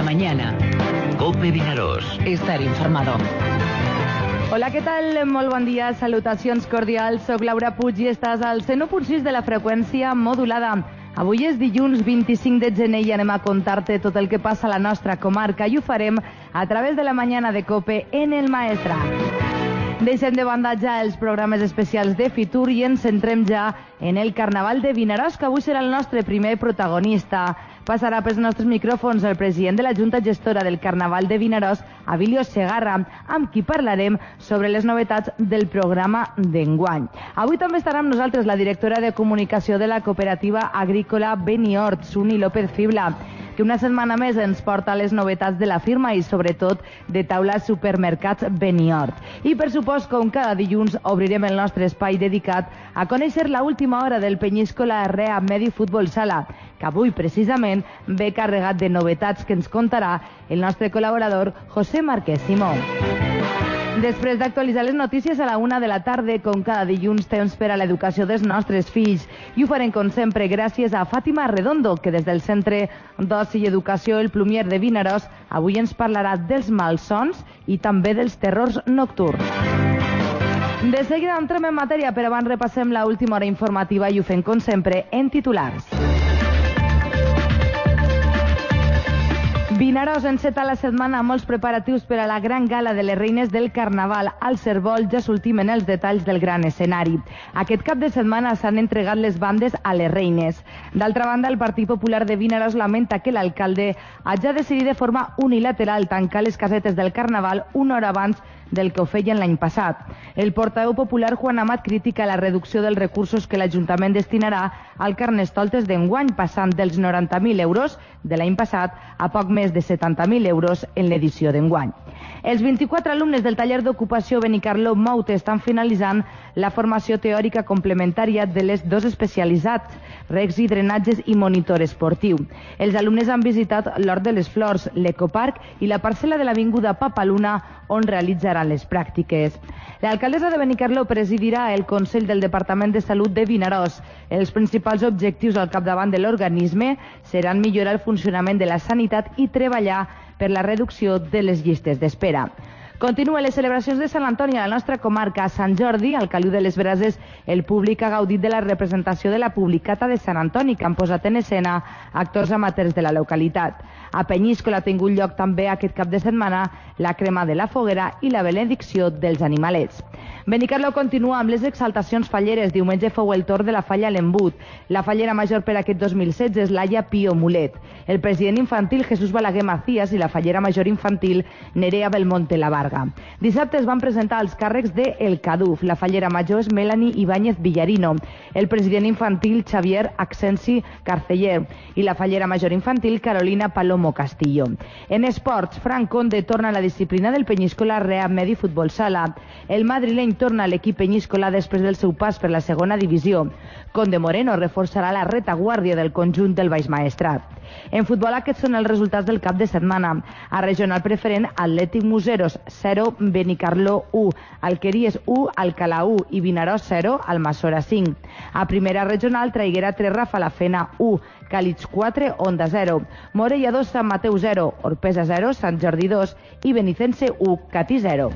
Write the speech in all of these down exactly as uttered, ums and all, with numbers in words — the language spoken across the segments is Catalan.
la mañana. COPE Vinaròs. Estar informado. Hola, què tal? Molt bon dia, salutacions cordials. Soc Laura Puig i estàs al cent u punt sis de la freqüència modulada. Avui és dilluns vint-i-cinc de gener i anem a contar-te tot el que passa a la nostra comarca i ho farem a través de la mañana de COPE en el Maestrat. Deixem de banda ja els programes especials de Fitur i ens centrem ja en el Carnaval de Vinaròs, que avui serà el nostre primer protagonista. Passarà pels nostres micròfons el president de la Junta Gestora del Carnaval de Vinaròs, Abilio Segarra, amb qui parlarem sobre les novetats del programa d'enguany. Avui també estarà amb nosaltres la directora de comunicació de la cooperativa agrícola Beniort, Suni López Fibla, que una setmana més ens porta les novetats de la firma i sobretot de taula supermercats Beniort. I per supost, com cada dilluns, obrirem el nostre espai dedicat a conèixer la última hora del Penyíscola Rea Medi Futbol Sala, que avui precisament ve carregat de novetats que ens contarà el nostre col·laborador José Márquez Simó. Després d'actualitzar les notícies a la una de la tarda, com cada dilluns, temps per a l'educació dels nostres fills. I ho farem, com sempre, gràcies a Fàtima Redondo, que des del Centre d'Oci i Educació El Plumier de Vinaròs avui ens parlarà dels malsons i també dels terrors nocturns. De seguida entrem en matèria, però abans repassem la última hora informativa i ho fem, com sempre, en titulars. Vinaròs enceta la setmana amb molts preparatius per a la gran gala de les reines del Carnaval. Al Cervol ja s'ultimen els detalls del gran escenari. Aquest cap de setmana s'han entregat les bandes a les reines. D'altra banda, el Partit Popular de Vinaròs lamenta que l'alcalde hagi decidit de forma unilateral tancar les casetes del Carnaval una hora abans del que ho feien l'any passat. El portaveu popular Juan Amat critica la reducció dels recursos que l'Ajuntament destinarà al Carnestoltes d'enguany, passant dels noranta mil euros de l'any passat a poc més de setanta mil euros en l'edició d'enguany. Els vint-i-quatre alumnes del taller d'ocupació Benicarló Moute estan finalitzant la formació teòrica complementària de les dos especialitats, regs i drenatges i monitor esportiu. Els alumnes han visitat l'Hort de les Flors, l'Ecoparc i la parcel·la de l'Avinguda Papaluna, on realitzaran les pràctiques. L'alcaldessa de Benicarló presidirà el Consell del Departament de Salut de Vinaròs. Els principals objectius al capdavant de l'organisme seran millorar el funcionament de la sanitat i treballar per la reducció de les llistes d'espera. Continuen les celebracions de Sant Antoni a la nostra comarca. A Sant Jordi, al Caliu de les Brases, el públic ha gaudit de la representació de la Publicata de Sant Antoni, que han posat en escena actors amateurs de la localitat. A Penyíscola ha tingut lloc també aquest cap de setmana la crema de la foguera i la benedicció dels animalets. Benicarló continua amb les exaltacions falleres. Diumenge fou el torn de la falla a l'Embut. La fallera major per aquest dos mil setze és Laia Pío Mulet. El president infantil Jesús Balaguer Macías i la fallera major infantil Nerea Belmonte La Varga. Dissabte es van presentar els càrrecs de El Caduf. La fallera major és Melanie Ibáñez Villarino. El president infantil Xavier Accensi Carceller i la fallera major infantil Carolina Palomo Castillo. En esports, Frank Conde torna a la disciplina del Penyíscola Rea Medi Futbol Sala. El madrileny torna a l'equip penyíscola després del seu pas per la segona divisió. Conde Moreno reforçarà la retaguardia del conjunt del Baix Maestrat. En futbol, aquests són els resultats del cap de setmana. A regional preferent, Atlètic Museros zero, Benicarló u, Alqueries u, Alcalà u i Vinaròs zero, Almassora cinc. A primera regional, Traiguera tres, Rafalafena u, Càlix quatre, Onda zero, Morella dos, Sant Mateu zero, Orpesa zero, Sant Jordi dos i Benicense u, Catí zero.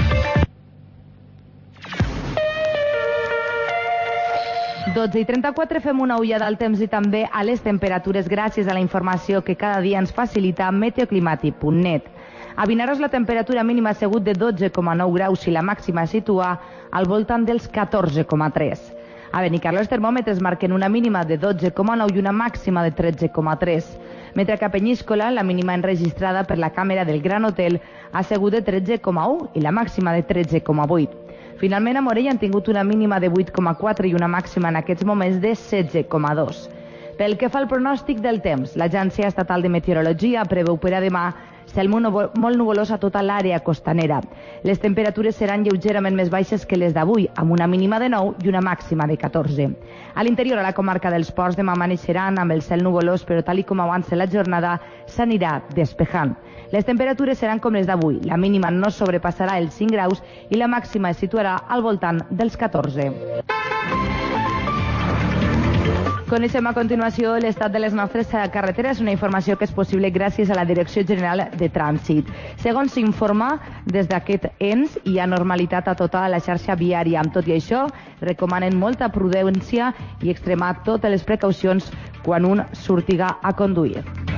dotze i trenta-quatre, fem una ullada al temps i també a les temperatures gràcies a la informació que cada dia ens facilita meteoclimàtic punt net. A Vinaròs la temperatura mínima ha sigut de dotze coma nou graus i la màxima es situa al voltant dels catorze coma tres. A Benicarló els termòmetres marquen una mínima de dotze coma nou i una màxima de tretze coma tres. Mentre que a Penyíscola la mínima enregistrada per la càmera del Gran Hotel ha sigut de tretze coma u i la màxima de tretze coma vuit. Finalment, a Morella han tingut una mínima de vuit coma quatre i una màxima en aquests moments de setze coma dos. Pel que fa al pronòstic del temps, l'Agència Estatal de Meteorologia preveu per a demà cel molt nuvolós a tota l'àrea costanera. Les temperatures seran lleugerament més baixes que les d'avui, amb una mínima de nou i una màxima de catorze. A l'interior, a la comarca dels Ports, demà amaneixeran amb el cel nuvolós, però tal i com avança la jornada, s'anirà despejant. Les temperatures seran com les d'avui. La mínima no sobrepassarà els cinc graus i la màxima es situarà al voltant dels catorze. Coneixem a continuació l'estat de les nostres carreteres, una informació que és possible gràcies a la Direcció General de Trànsit. Segons s'informa, des d'aquest ens hi ha normalitat a tota la xarxa viària. Amb tot i això, recomanen molta prudència i extremar totes les precaucions quan un surtiga a conduir.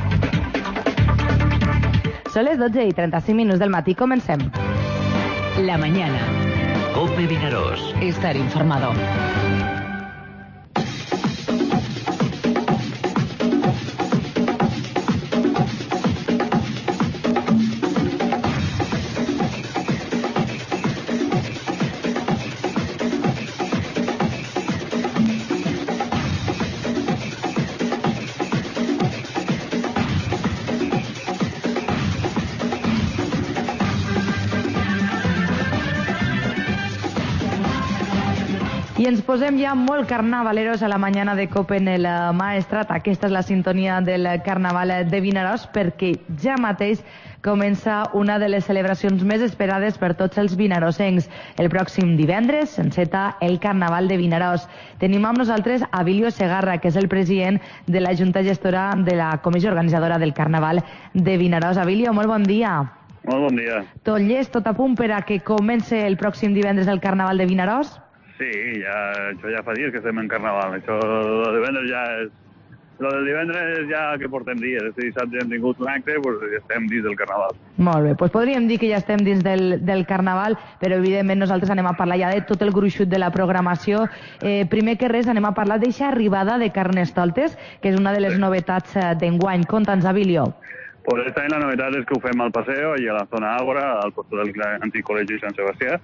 Són les dotze i trenta-cinc minuts del matí. Comencem. La mañana. COPE Vinaròs. Estar informado. I ens posem ja molt carnavaleros a la mañana de COPE en el Maestrat. Aquesta és la sintonia del Carnaval de Vinaròs, perquè ja mateix comença una de les celebracions més esperades per tots els vinarosencs. El pròxim divendres s'enceta el Carnaval de Vinaròs. Tenim amb nosaltres a Abilio Segarra, que és el president de la Junta Gestora de la Comissió Organitzadora del Carnaval de Vinaròs. Abilio, molt bon dia. Molt bon dia. Tot llest, tot a punt per a que comenci el pròxim divendres el Carnaval de Vinaròs? Sí, ja, això ja fa dies que estem en Carnaval. Això de divendres ja és... Lo del divendres ja que portem dies. Este dissabte hem tingut un acte, doncs ja estem dins del Carnaval. Molt bé, doncs podríem dir que ja estem dins del, del Carnaval, però evidentment nosaltres anem a parlar ja de tot el gruixut de la programació. Eh, primer que res anem a parlar d'eixa arribada de Carnestoltes, que és una de les sí. novetats d'enguany. Conta'ns, Abilio. Pues esta any la novetat és que ho fem al Paseo, allà a la zona Àgora, al costat del antic col·legi Sant Sebastià.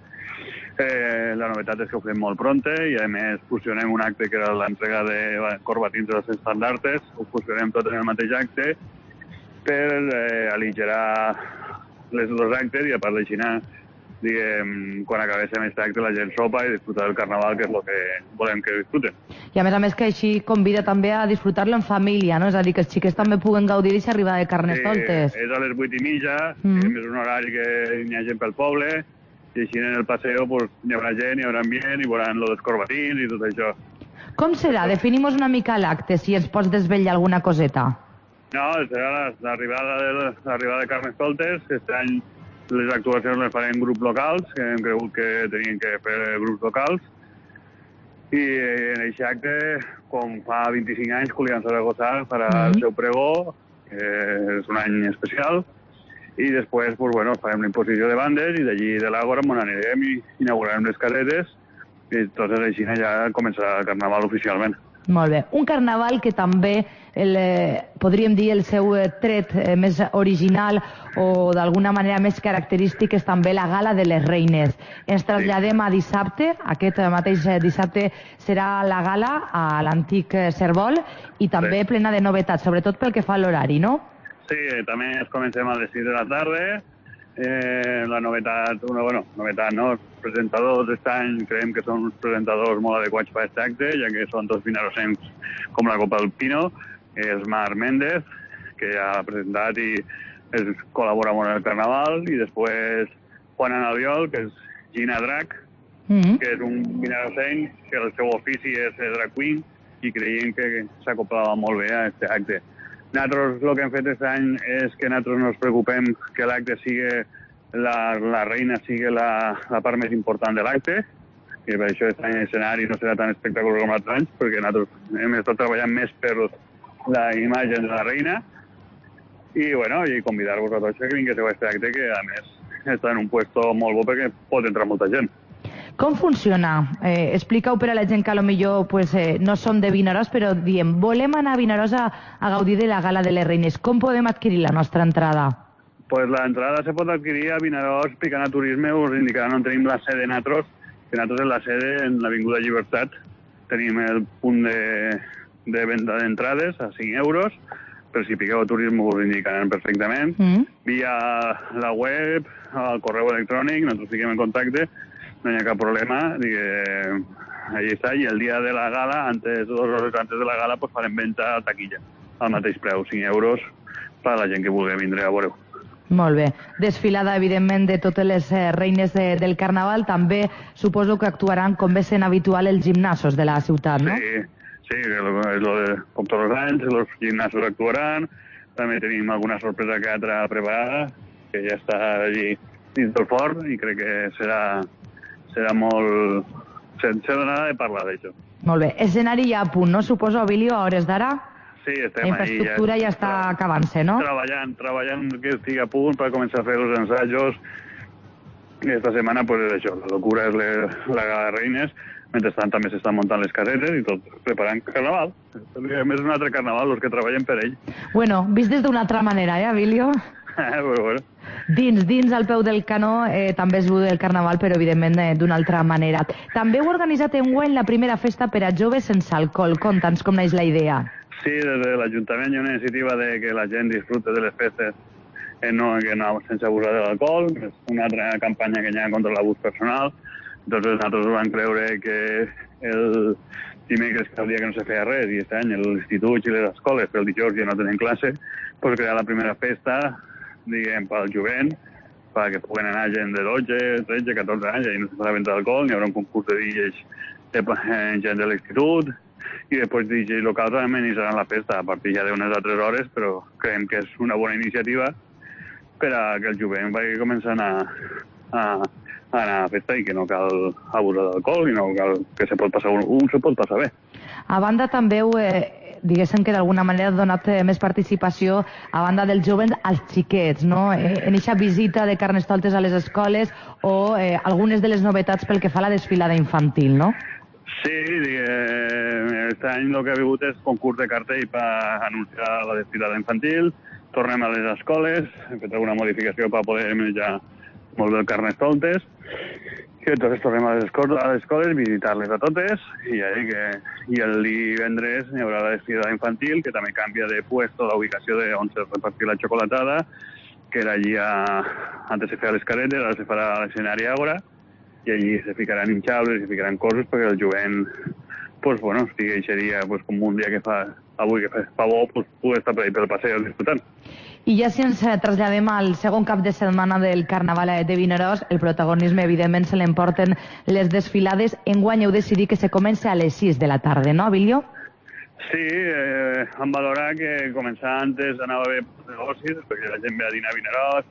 Eh, la novetat és que ho fem molt pronte i a més fusionem un acte que era l'entrega de corbatins de les estandartes, ho fusionem tot en el mateix acte per eh, aligerar les dos actes i a part d'així, diguem, quan acabéssim aquest acte la gent sopa i disfrutar del Carnaval, que és el que volem que disfruten. I a més a més que així convida també a disfrutar-lo en família, no? És a dir, que els xiquets també puguen gaudir d'aquesta arribada de Carnestoltes. Sí, és a les vuit i mitja, mm. és un horari que hi ha gent pel poble, i així en el paseo pues, hi haurà gent, hi haurà ambient, i veuran lo dels corbatins i tot això. Com serà? Definim-nos una mica l'acte, si ens pots desvetllar alguna coseta. No, serà l'arribada de, l'arribada de Carnestoltes. Aquest any les actuacions les farem grups locals, que hem cregut que tenien que fer grups locals. I en aquest acte, com fa vint-i-cinc anys, Julián Zaragoza farà mm-hmm. el seu pregó, que és un any especial. I després, pues, bueno, farem l'imposició de bandes i d'allí de l'Àgora on anirem i inaugurarem les casetes i tot així ja començarà el Carnaval oficialment. Molt bé. Un Carnaval que també, el, eh, podríem dir, el seu tret eh, més original o d'alguna manera més característic és també la Gala de les Reines. Ens traslladem sí. a dissabte, aquest mateix dissabte serà la gala a l'antic Cervol i també sí. plena de novetats, sobretot pel que fa a l'horari, no? Sí, també es comencem a les sis de la tarda. Eh, la novetat, una, bueno, novetat, no? Els presentadors d'aquest any creiem que són uns presentadors molt adequats per aquest acte, ja que són dos vinarosencs com la Copa del Pino, que és Marc Méndez, que ja ha presentat i es col·labora molt en el Carnaval, i després Juana Albiol, que és Gina Drac, mm-hmm. que és un vinarosenc, que el seu ofici és drag queen, i creiem que s'acoplava molt bé a aquest acte. Nosaltres el que hem fet aquest any és que nosaltres no ens preocupem que l'acte sigui, la, la reina sigui la, la part més important de l'acte, i per això aquest any l'escenari no serà tan espectacular com l'altre any, perquè nosaltres hem estat treballant més per la imatge de la reina, i bueno, i convidar-vos a tots que vinguéssiu a aquest acte, que a més està en un puesto molt bo perquè pot entrar molta gent. Com funciona? Eh, Explica-ho per a la gent que potser pues, eh, no som de Vinaròs, però diem, volem anar a Vinaròs a, a gaudir de la Gala de les Reines. Com podem adquirir la nostra entrada? Pues la entrada se pot adquirir a Vinaròs, picant a turisme, us indicaran on tenim la sede nosaltres, que nosaltres en la sede en l'Avinguda Llibertat tenim el punt de, de venda d'entrades a cinc euros, però si piqueu a turisme us indicaran perfectament. Mm. Via la web, al correu electrònic, nosaltres fiquem en contacte, no hi ha cap problema, digue, allí està, i el dia de la gala, antes, dos hores antes de la gala, pues farem venda a taquilla, al mateix preu, cinc euros, per a la gent que vulgui vindre a veure-ho. Molt bé. Desfilada, evidentment, de totes les eh, reines de, del Carnaval. També suposo que actuaran, com bé sent habitual, els gimnasos de la ciutat, no? Sí, sí, és lo de, com tots els anys, els gimnasos actuaran, també tenim alguna sorpresa que altra preparada, que ja està allí dins del forn i crec que serà, serà molt... Se, se donarà de parlar d'això. Molt bé. Escenari ja a punt, no? Suposo, Abilio, a hores d'ara? Sí, estem la infraestructura ahí, ja, ja està acabant-se, no? Treballant, treballant que estigui a punt per començar a fer els ensajos. I esta setmana, pues, és això, la locura és le, la gala de Reines. Mentrestant també s'estan muntant les casetes i tot preparant carnaval. A més, un altre carnaval, els que treballen per ell. Bueno, vist des d'una altra manera, eh, Abilio? Però bueno. Dins, dins al peu del canó eh, també es viu el carnaval, però evidentment eh, d'una altra manera. També heu organitzat enguany la primera festa per a joves sense alcohol. Conta'ns com neix la idea. Sí, des de l'Ajuntament hi ha una iniciativa de que la gent disfrute de les festes eh, no, que no, sense abusar de l'alcohol. És una altra campanya que hi ha contra l'abús personal. Entonces nosaltres vam creure que el dimecres, que el dia que no se feia res, i aquest any l'institut i les escoles, pel dijous ja no tenen classe, pues crear la primera festa, diguem, pel jovent, perquè puguen anar gent de dotze, tretze, catorze anys, i no se farà venda d'alcohol, hi haurà un concurs de D Js de gent de l'institut, i després D Js locals amenisaran la festa a partir ja d'unes altres hores, però creiem que és una bona iniciativa per a que el jovent vagi començant a, a a anar a festa i que no cal abusar d'alcohol i no cal que se pot passar un, un se pot passar bé. A banda també heu, eh, diguéssim que d'alguna manera donat eh, més participació a banda dels joves als xiquets, no? Eh, en aquesta visita de carnestoltes a les escoles o eh, algunes de les novetats pel que fa a la desfilada infantil, no? Sí, eh, aquest any el que ha vingut és concurs de cartell per anunciar la desfilada infantil, tornem a les escoles, hem fet alguna modificació per poder menjar molt bé el carnestoltes, i entonces tornem a les escoles, a les escoles visitar-les a totes, i, que, i el divendres hi haurà la desfilada infantil, que també canvia de puesto la ubicació de on se repartia la xocolatada, que era allí a, antes se feia les caretes, ara se farà a l'escenari Àgora, i allí se ficaran hinchables, se ficaran coses perquè el jovent, pues, bueno, estigui aquest dia, pues, com un dia que fa avui, que fa, fa bo, pues, pugui estar per ahí pel passeig disfrutant. I ja si ens traslladem al segon cap de setmana del Carnaval de Vinaròs, el protagonisme, evidentment, se l'emporten les desfilades. Enguany heu decidit que se comença a les sis de la tarda, no, Abilio? Sí, eh, vam valorar que començar antes anava bé per negocis, perquè la gent ve a dinar a Vinaròs,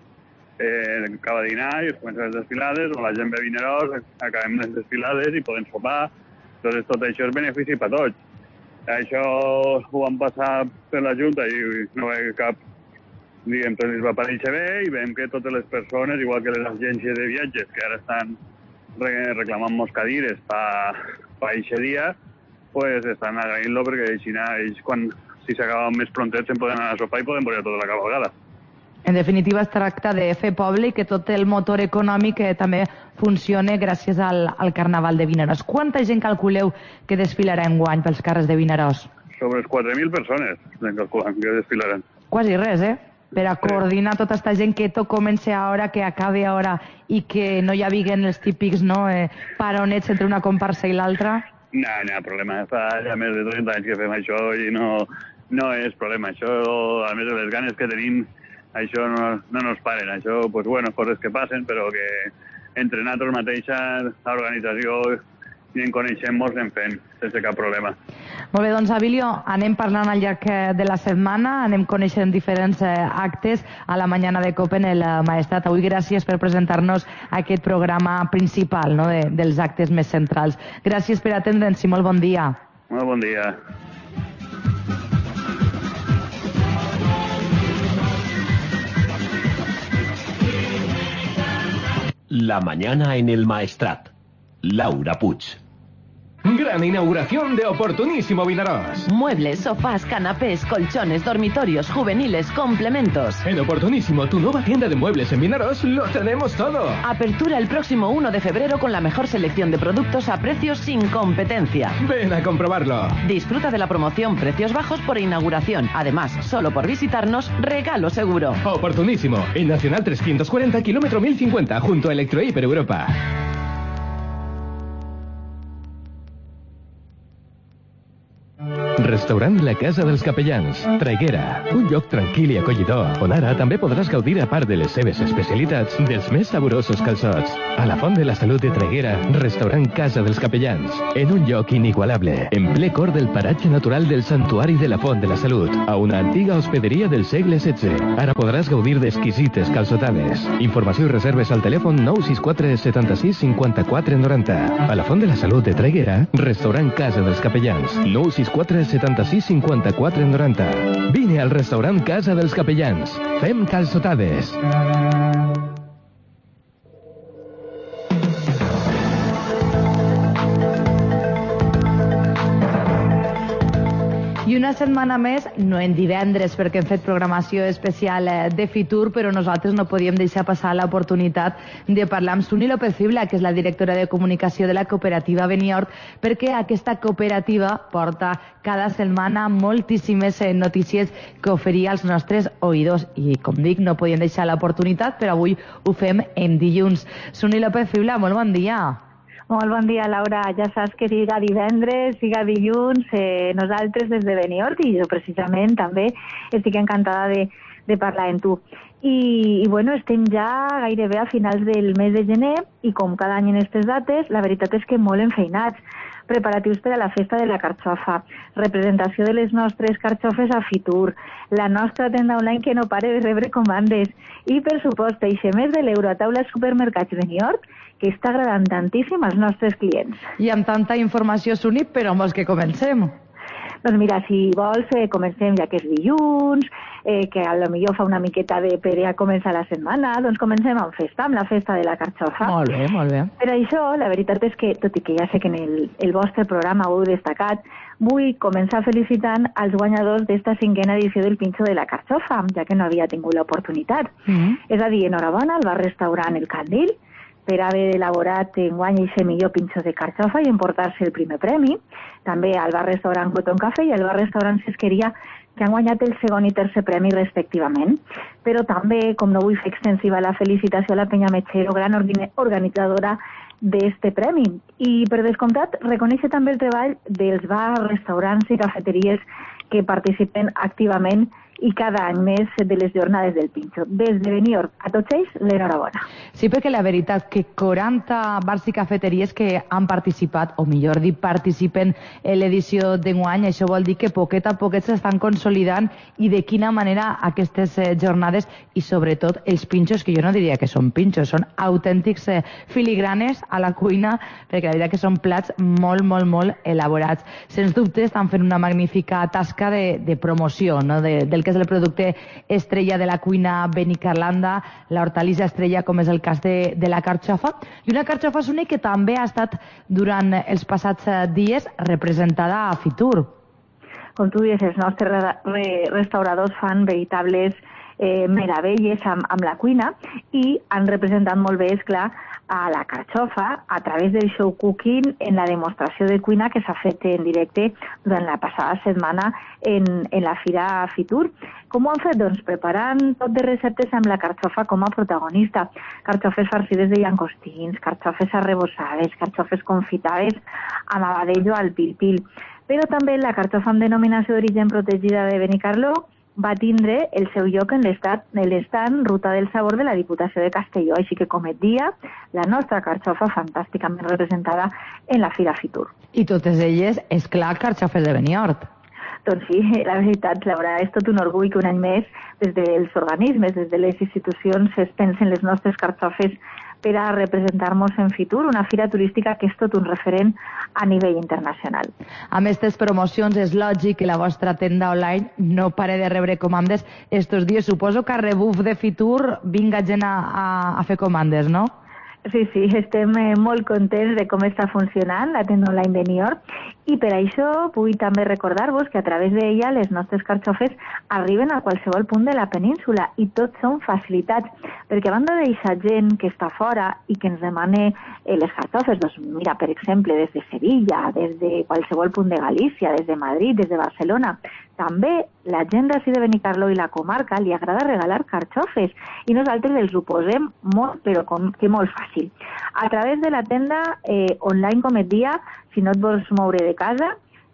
eh, acaba de dinar i es comencen les desfilades, o la gent ve a Vinaròs, acabem les desfilades i podem sopar. Entonces, tot això és benefici per tots. Això ho vam passar per la Junta i no ve cap, diguem, tot ens va parèixer bé i veiem que totes les persones, igual que les agències de viatges que ara estan reclamant molts cadires per aquest dia, pues estan agraint-lo perquè així ells, quan, si s'acaben més prontets, se'n poden anar a sopar i poden veure tota la cavalgada. En definitiva, es tracta de fer poble i que tot el motor econòmic eh, també funcione gràcies al, al Carnaval de Vinaròs. Quanta gent calculeu que desfilarà enguany pels carrers de Vinaròs? Sobre quatre mil persones calculant que desfilaran. Quasi res, eh? Per a coordinar tota aquesta gent, que tot comença a hora, que acabi a hora i que no hi havien els típics, no, eh, paronets entre una comparsa i l'altra? No, no hi ha problema. Fa ja més de trenta anys que fem això i no, no és problema. Això, a més de les ganes que tenim, això no, no nos paren. Això, pues bueno, coses que passen, però que entre nosaltres mateixa, l'organització, i en coneixem, molts anem fent, sense cap problema. Molt bé, doncs, Abilio, anem parlant al llarg de la setmana, anem coneixent diferents eh, actes a la Mañana de Cope en el Maestrat. Avui gràcies per presentar-nos aquest programa principal, no?, de, dels actes més centrals. Gràcies per atendre'ns i molt bon dia. Molt bon dia. La Mañana en el Maestrat. Laura Puig. Gran inauguración de Oportunísimo Vinaròs. Muebles, sofás, canapés, colchones, dormitorios, juveniles, complementos. En Oportunísimo, tu nueva tienda de muebles en Vinaròs, lo tenemos todo. Apertura el próximo uno de febrero con la mejor selección de productos a precios sin competencia. Ven a comprobarlo. Disfruta de la promoción Precios Bajos por inauguración. Además, solo por visitarnos, regalo seguro. Oportunísimo, en Nacional trescientos cuarenta, kilómetro mil cincuenta, junto a Electrohiper Europa. Restaurante Restaurant La Casa dels Capellans, Traiguera, un lloc tranquil i acollidor, on ara també podràs gaudir, a part de les seves especialitats, dels més saborosos calçots. A la Font de la Salut de Traiguera, Restaurant Casa dels Capellans, en un lloc inigualable, en ple cor del paratge natural del Santuari de la Font de la Salut, a una antiga hospederia del segle setze. Ara podràs gaudir d'exquisites calçotades. Informació i reserves al telèfon nou sis quatre setanta-sis cinquanta-quatre noranta. A la Font de la Salut de Traiguera, Restaurant Casa dels Capellans, nou sis quatre setanta-sis cinquanta-quatre noranta. Vine al Restaurant Casa dels Capellans. Fem calçotades. I una setmana més, no en divendres, perquè hem fet programació especial de Fitur, però nosaltres no podíem deixar passar l'oportunitat de parlar amb Suni López Fibla, que és la directora de comunicació de la cooperativa Benihort, perquè aquesta cooperativa porta cada setmana moltíssimes notícies que oferir als nostres oïdors. I, com dic, no podíem deixar l'oportunitat, però avui ho fem en dilluns. Suni López Fibla, molt bon dia. Molt bon dia, Laura. Ja saps que siga divendres, siga dilluns, eh, nosaltres des de Benihort, i jo precisament també estic encantada de, de parlar amb tu. I, I bueno, estem ja gairebé a finals del mes de gener i com cada any en aquestes dates, la veritat és que molt enfeinats. Preparatius per a la festa de la carxofa, representació de les nostres carxofes a Fitur, la nostra tenda online que no pare de rebre comandes i, per supost, eixe mes de l'euro a taula supermercats Benihort, que està agradant tantíssim als nostres clients. I amb tanta informació, Suni, però vols que comencem? Doncs mira, si vols, eh, comencem ja que és dilluns, eh, que a lo millor fa una miqueta de per a començar la setmana, doncs comencem amb festa, amb la festa de la carxofa. Molt bé, molt bé. Per això, la veritat és que, tot i que ja sé que en el, el vostre programa ho heu destacat, vull començar felicitant els guanyadors d'esta cinquena edició del Pinxo de la Carxofa, ja que no havia tingut l'oportunitat. Mm-hmm. És a dir, enhorabona al bar-restaurant El Candil, per haver elaborat enguany eixe millor pinxo de carxofa i emportar-se el primer premi. També al bar-restaurant Cotton Café i al bar-restaurant Sisqueria, que han guanyat el segon i tercer premi respectivament. Però també, com no vull fer extensiva la felicitació a la Penya Metxero, gran organitzadora d'este premi. I, per descomptat, reconèixer també el treball dels bars, restaurants i cafeteries que participen activament i cada any més de les jornades del Pinxo. Des de Benihort a tots ells, l'enhorabona. Sí, perquè la veritat que quaranta bars i cafeteries que han participat, o millor dit, participen en l'edició d'enguany, això vol dir que poquet a poquet s'estan consolidant, i de quina manera aquestes jornades i sobretot els pinxos, que jo no diria que són pinxos, són autèntics filigranes a la cuina, perquè la veritat que són plats molt, molt, molt elaborats. Sens dubte estan fent una magnífica tasca de, de promoció, no? de, del que és el producte estrella de la cuina benicarlanda, l'hortalissa estrella, com és el cas de, de la carxofa, i una carxofa Suni que també ha estat durant els passats dies representada a Fitur. Com tu dius, els nostres re re restauradors fan veritables eh, meravelles amb, amb la cuina i han representat molt bé, és clar, a la carxofa a través del show cooking en la demostració de cuina que s'ha fet en directe durant la passada setmana en, en la Fira Fitur. Com ho han fet? Doncs preparant tot de receptes amb la carxofa com a protagonista. Carxofes farcides de llangostins, carxofes arrebossades, carxofes confitades amb abadello al pil-pil. Però també la carxofa amb denominació d'origen protegida de Benicarló va tindre el seu lloc en l'estand Ruta del Sabor de la Diputació de Castelló, així que, com et dia, la nostra carxofa fantàsticament representada en la Fira Fitur. I totes elles, és clar, carxofes de Benihort. Doncs sí, la veritat, Laura, és tot un orgull que un any més, des dels organismes, des de les institucions, es pensen les nostres carxofes per a representar-nos en Fitur, una fira turística que és tot un referent a nivell internacional. Amb aquestes promocions és lògic que la vostra tenda online no pare de rebre comandes estos dies. Suposo que a rebuf de Fitur vinga gent a, a, a fer comandes, no? Sí, sí, estem eh, molt contents de com està funcionant la tenda online Benihort i per això vull també recordar-vos que a través d'ella les nostres carxofes arriben a qualsevol punt de la península i tot són facilitats, perquè a banda d'eixa gent que està fora i que ens demana eh, les carxofes, doncs mira, per exemple, des de Sevilla, des de qualsevol punt de Galícia, des de Madrid, des de Barcelona, també la gent d'ací de Benicarló i la comarca li agrada regalar carxofes i nosaltres els ho posem molt, però com que molt fàcil. A través de la tenda eh, online, com et dia, si no et vols moure de casa,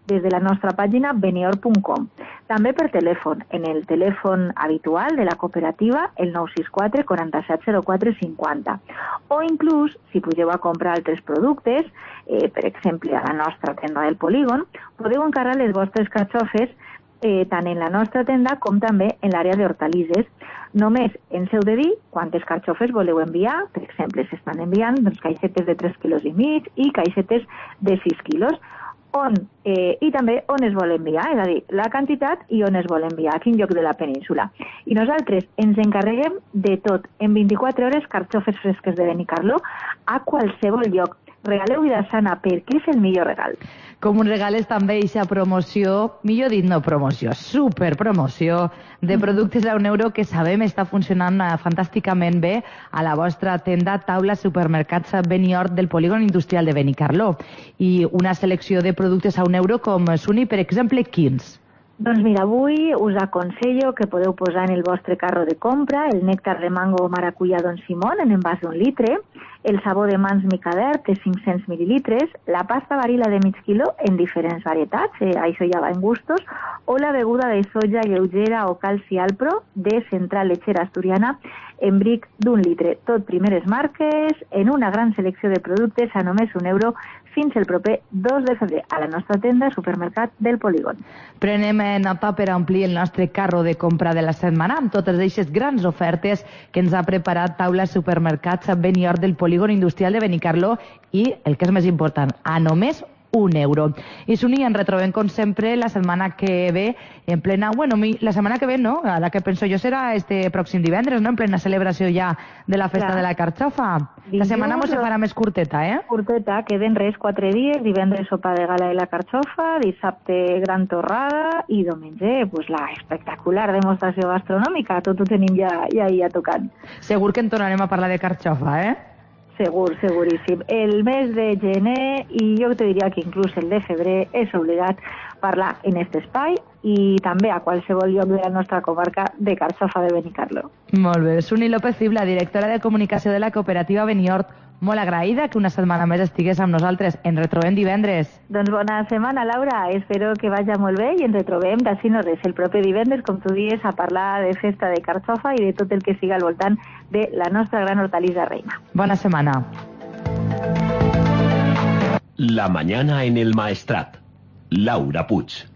des de la nostra pàgina benior punt com. També per telèfon, en el telèfon habitual de la cooperativa, el nou sis quatre quaranta-set zero quatre cinquanta. O inclús, si pugeu a comprar altres productes, eh, per exemple, a la nostra tenda del polígon, podeu encarregar les vostres carxofes eh, tant en la nostra tenda com també en l'àrea d'hortalisses. Només ens heu de dir quantes carxofes voleu enviar. Per exemple, s'estan enviant doncs, caixetes de tres quilos i mig i caixetes de sis quilos. On, eh, i també on es vol enviar, és a dir, la quantitat i on es vol enviar, a quin lloc de la península. I nosaltres ens encarreguem de tot, en vint-i-quatre hores, carxofes fresques de Benicarló a qualsevol lloc. Regaleu vida sana perquè és el millor regal. Com un regal és també eixa promoció, millor dit no promoció, superpromoció de productes a un euro que sabem està funcionant fantàsticament bé a la vostra tenda Taula Supermercats Beniort del polígon industrial de Benicarló. I una selecció de productes a un euro com són, per exemple, quins? Doncs mira, avui us aconsello que podeu posar en el vostre carro de compra el nèctar de mango maracuyà Don Simón en envàs d'un litre, el sabó de mans Micadert de cinc-cents mil·lilitres, la pasta varila de mig quilo en diferents varietats, eh, això ja va en gustos, o la beguda de soja lleugera o calci Alpro de Central Lechera Asturiana en bric d'un litre. Tot primeres marques, en una gran selecció de productes a només un euro fins el proper dos de febrer a la nostra tenda Supermercat del Polígon. Prenem nota per omplir el nostre carro de compra de la setmana amb totes aquestes grans ofertes que ens ha preparat Taula Supermercats Beniort del polígon industrial de Benicarló i, el que és més important, a només un euro. I Suni, ens retrobem com sempre la setmana que ve en plena, bueno, la setmana que ve no, a la que penso jo serà este pròxim divendres, no? En plena celebració ja de la festa Clar. de la carxofa. La setmana mos se farà més curteta, eh? Curteta, queden res quatre dies, divendres sopa de gala de la carxofa, dissabte gran torrada i diumenge, pues, la espectacular demostració gastronòmica, tot ho tenim ja, ja, ja tocant. Segur que en tornarem a parlar de carxofa, eh? Segur, seguríssim. El mes de gener i jo te diria que inclús el de febrer és obligat parlar en aquest espai i també a qualsevol lloc de la nostra comarca de carxofa de Benicarló. Molt bé. Suni López Cibla, directora de comunicació de la cooperativa Beniort. Molt agraïda que una setmana més estigués amb nosaltres. Ens retrobem divendres. Doncs bona setmana, Laura. Espero que vagi molt bé i ens retrobem d'ací no res el proper divendres, com tu dies, a parlar de festa de carxofa i de tot el que siga al voltant de la nostra gran hortalissa reina. Bona setmana. La mañana en el Maestrat. Laura Puig.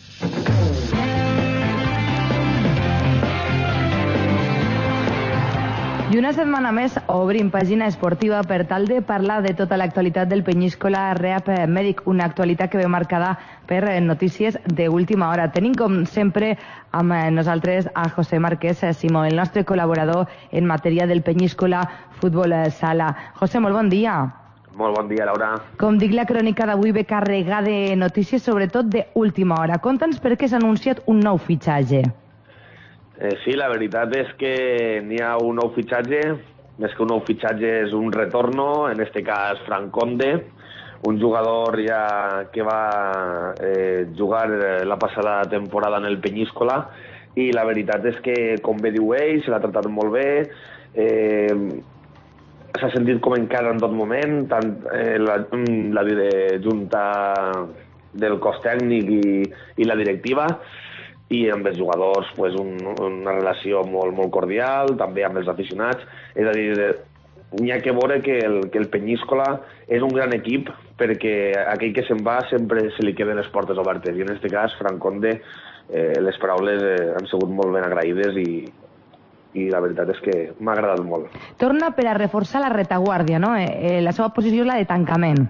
I una setmana més obrim pàgina esportiva per tal de parlar de tota l'actualitat del Penyíscola Reap Mèdic, una actualitat que ve marcada per notícies d'última hora. Tenim, com sempre, amb nosaltres a José Márquez Simó, el nostre col·laborador en matèria del Penyíscola Futbol Sala. José, molt bon dia. Molt bon dia, Laura. Com dic, la crònica d'avui ve carregada de notícies, sobretot d'última hora. Conta'ns per què s'ha anunciat un nou fitxatge. Eh, sí, la veritat és que n'hi ha un nou fitxatge, més que un nou fitxatge és un retorno, en este cas Frank Conde, un jugador ja que va eh, jugar la passada temporada en el Penyíscola, i la veritat és que, com bé diu ell, se l'ha tratat molt bé, eh, s'ha sentit com en casa en tot moment, tant eh, la, la junta del cos tècnic i, i la directiva, i amb els jugadors pues, un, una relació molt, molt cordial, també amb els aficionats. És a dir, n'hi ha que veure que el, que el Penyíscola és un gran equip perquè aquell que se'n va sempre se li queden les portes obertes. I en aquest cas, Frank Conde, eh, les paraules eh, han sigut molt ben agraïdes i, i la veritat és que m'ha agradat molt. Torna per a reforçar la retaguardia, no? Eh, la seva posició és la de tancament.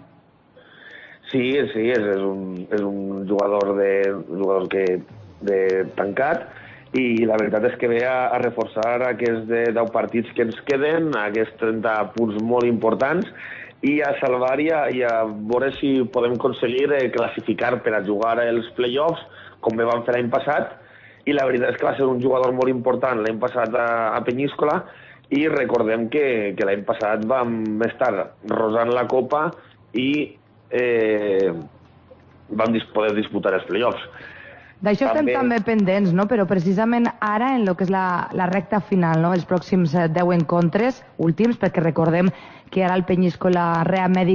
Sí, sí, és, és, un, és un jugador, de, un jugador que de tancat i la veritat és que ve a, a reforçar aquests deu partits que ens queden, aquests trenta punts molt importants i a salvar i a, i a veure si podem aconseguir eh, classificar per a jugar els play-offs com bé vam fer l'any passat, i la veritat és que va ser un jugador molt important l'any passat a, a Penyíscola, i recordem que, que l'any passat vam estar rosant la Copa i eh, vam dis poder disputar els play-offs. D'això estem també pendents, no? Però precisament ara, en el que és la, la recta final, no? Els pròxims deu encontres últims, perquè recordem que ara el Penyíscola Reap Mèdic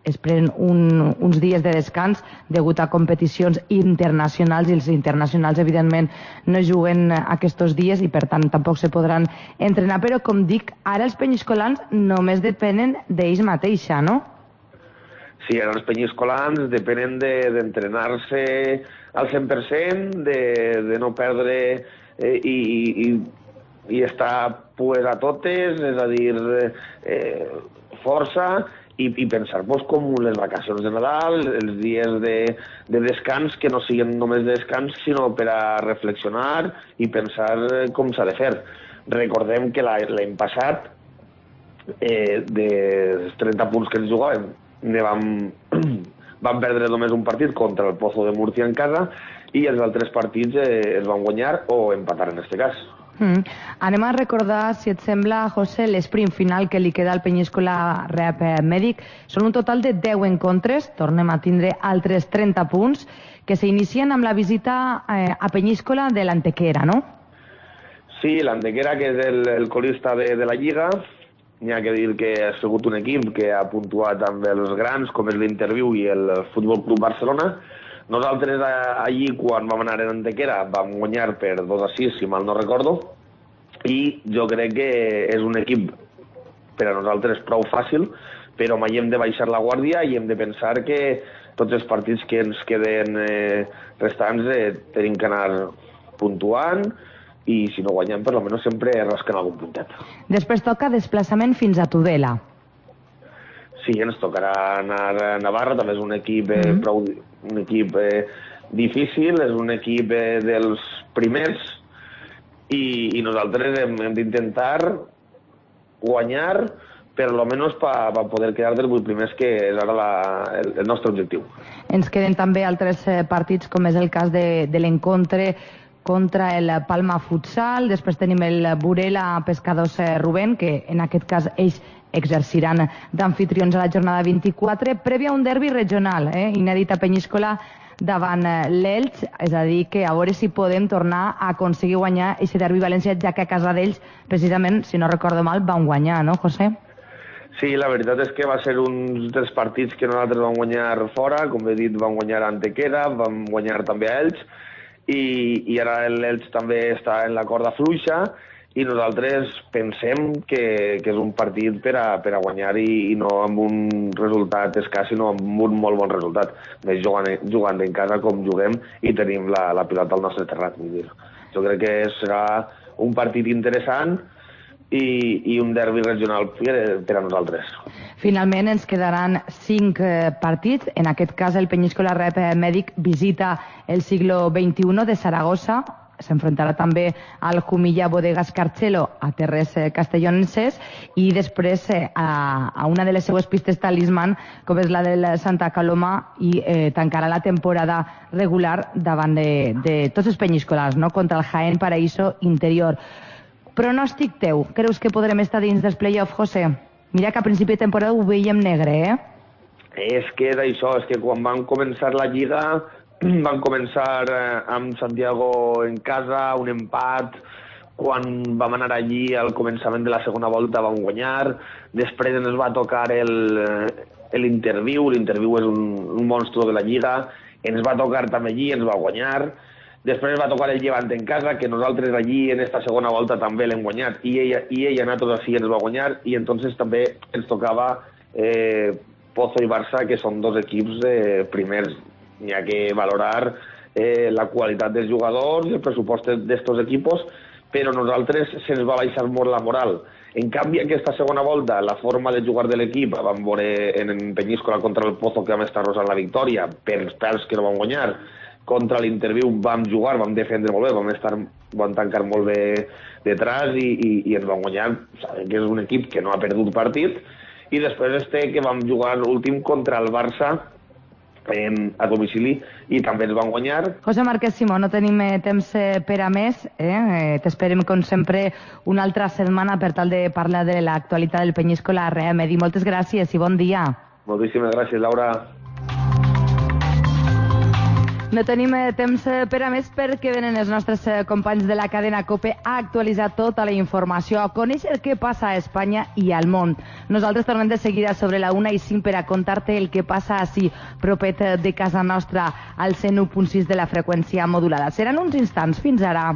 es prenen un, uns dies de descans degut a competicions internacionals, i els internacionals evidentment no juguen aquests dies i per tant tampoc se podran entrenar, però com dic, ara els penyiscolans només depenen d'ells mateixa, no? Sí, ara els penyiscolans depenen d'entrenar-se de, al cent per cent, de, de no perdre eh, i, i, i estar pues, a totes, és a dir, eh, força, i, i pensar pues, com les vacacions de Nadal, els dies de, de descans, que no siguin només de descans, sinó per a reflexionar i pensar com s'ha de fer. Recordem que l'any passat, eh, dels trenta punts que ens jugàvem, ne vam, vam perdre només un partit contra el Pozo de Múrcia en casa, i els altres partits eh, els van guanyar o empatar en aquest cas. Mm. Anem a recordar, si et sembla, José, l'esprint final que li queda al Penyíscola Rep Mèdic. Són un total de deu encontres, tornem a tindre altres trenta punts, que s'inicien amb la visita eh, a Penyíscola de l'Antequera, no? Sí, l'Antequera, que és el, el colista de, de la Lliga. N'hi ha que dir que ha sigut un equip que ha puntuat amb els grans, com és l'Interviu i el Futbol Club Barcelona. Nosaltres allí, quan vam anar a Antequera, vam guanyar per dos a sis, si mal no recordo, i jo crec que és un equip per a nosaltres prou fàcil, però mai hem de baixar la guàrdia i hem de pensar que tots els partits que ens queden eh, restants eh, tenim que anar puntuant, i si no guanyem, per almenys sempre rasquen algun puntet. Després toca desplaçament fins a Tudela. Sí, ens tocarà anar a Navarra, també és un equip, eh, mm-hmm. prou, un equip eh, difícil, és un equip eh, dels primers, i, i nosaltres hem, hem d'intentar guanyar, per almenys per pa poder quedar dels vuit primers, que és ara la, el, el nostre objectiu. Ens queden també altres eh, partits, com és el cas de, de l'encontre contra el Palma Futsal, després tenim el Burela Pescadors Rubén, que en aquest cas ells exerciran d'anfitrions a la jornada vint-i-quatre, prèvia a un derbi regional, eh? inèdit a Penyíscola davant l'Elx, és a dir, que a veure si podem tornar a aconseguir guanyar aquest derbi valencià, ja que a casa d'ells, precisament, si no recordo mal, van guanyar, no, José? Sí, la veritat és que va ser un dels partits que nosaltres vam guanyar fora, com he dit, vam guanyar a Antequera, vam guanyar també a Elx, i, i ara l'Elx també està en la corda fluixa, i nosaltres pensem que, que és un partit per a, per a guanyar, i, i no amb un resultat escàs, sinó amb un molt bon resultat. Més jugant, jugant en casa com juguem i tenim la, la pilota al nostre terrat. Vull dir. Jo crec que serà un partit interessant i, i un derbi regional per, per a nosaltres. Finalment ens quedaran cinc eh, partits. En aquest cas el Penyíscola Rep Mèdic visita el siglo vint-i-u de Saragossa. S'enfrontarà també al Jumilla Bodegas Carchelo a terres eh, castellonenses, i després eh, a, a una de les seues pistes talisman, com és la del Santa Coloma, i eh, tancarà la temporada regular davant de, de tots els penyiscolars, no? Contra el Jaén Paraíso Interior. Pronòstic teu, creus que podrem estar dins dels play-off, José? Mira que a principi de temporada ho veiem negre, eh? És que és això, és que quan van començar la Lliga van començar eh, amb Santiago en casa, un empat. Quan vam anar allí al començament de la segona volta vam guanyar, després ens va tocar l'Interviu, l'Interviu és un, un monstru de la Lliga, ens va tocar també allí, ens va guanyar, després va tocar el Llevant en casa, que nosaltres allí en esta segona volta també l'hem guanyat, i ella, i ella nosaltres així ens va guanyar, i entonces també ens tocava eh, Pozo i Barça, que són dos equips eh, primers. N'hi ha que valorar eh, la qualitat dels jugadors, el pressupost d'estos equipos, però nosaltres se'ns va baixar molt la moral. En canvi, aquesta segona volta, la forma de jugar de l'equip, vam veure en Penyíscola contra el Pozo que vam estar rosant la victòria, per els pèls que no vam guanyar. Contra l'Interviu vam jugar, vam defendre molt bé, vam, estar, vam tancar molt bé detrás i, i, i ens vam guanyar. Sabem que és un equip que no ha perdut partit, i després este que vam jugar l'últim contra el Barça, a domicili, i també ens van guanyar. José Márquez Simó, no tenim eh, temps eh, per a més. Eh? Eh, T'esperem, com sempre, una altra setmana per tal de parlar de l'actualitat del Penyíscola Rep Mèdic. Moltes gràcies i bon dia. Moltíssimes gràcies, Laura. No tenim eh, temps eh, per a més perquè venen els nostres eh, companys de la cadena COPE a actualitzar tota la informació, a conèixer què passa a Espanya i al món. Nosaltres tornem de seguida sobre la una i cinc per a contar-te el que passa així, propet de casa nostra, al cent u punt sis de la freqüència modulada. Seran uns instants. Fins ara.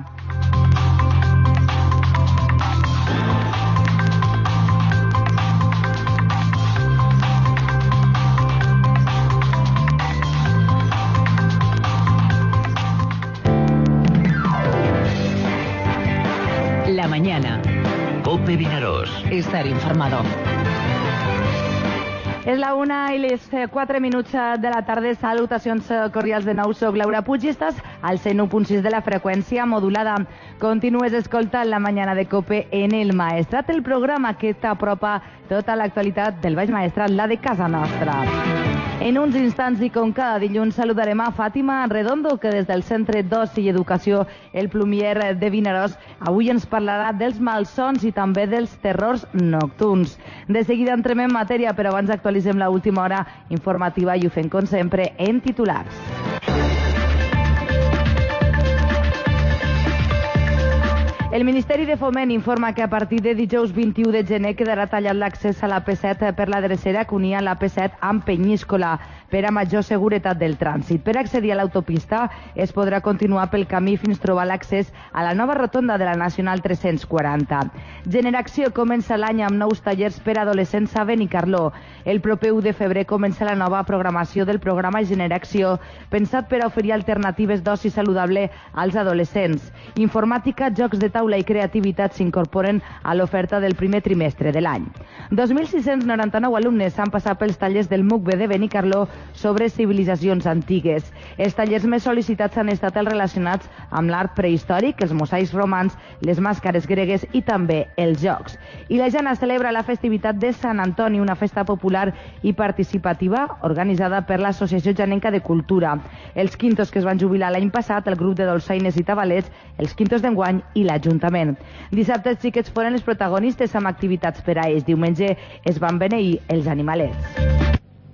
La mañana. COPE Vinaròs. Estar informado. És la una i les quatre minuts de la tarda. Salutacions cordials de nou. Soc Laura Puig i estàs al cent u punt sis de la freqüència modulada. Continues escoltant la mañana de COPE en el Maestrat, el programa que t'apropa tota l'actualitat del Baix Maestrat, la de casa nostra. En uns instants i com cada dilluns saludarem a Fàtima Redondo, que des del Centre d'Oci i Educació El Plumier de Vinaròs avui ens parlarà dels malsons i també dels terrors nocturns. De seguida entrem en matèria, però abans actualitzem l'última hora informativa i ho fem com sempre en titulars. El Ministeri de Foment informa que a partir de dijous vint-i-u de gener quedarà tallat l'accés a la P set per la drecera que unia la P set amb Penyíscola per a major seguretat del trànsit. Per accedir a l'autopista es podrà continuar pel camí fins trobar l'accés a la nova rotonda de la Nacional tres-cents quaranta. Generació comença l'any amb nous tallers per a adolescents a Benicarló. El proper u de febrer comença la nova programació del programa Generació, pensat per a oferir alternatives d'oci saludable als adolescents. Informàtica, jocs de taula i creativitat s'incorporen a l'oferta del primer trimestre de l'any. dos mil sis-cents noranta-nou alumnes han passat pels tallers del M U C B de Benicarló sobre civilitzacions antigues. Els tallers més sol·licitats han estat els relacionats amb l'art prehistòric, els mosaics romans, les màscares gregues i també els jocs. I la Jana celebra la festivitat de Sant Antoni, una festa popular i participativa organitzada per l'Associació Janenca de Cultura. Els quintos que es van jubilar l'any passat, el grup de dolçaines i tabalets, els quintos d'enguany i l'Ajuntament. Dissabte els xiquets foren els protagonistes amb activitats per a ells. Diumenge es van beneir els animalets.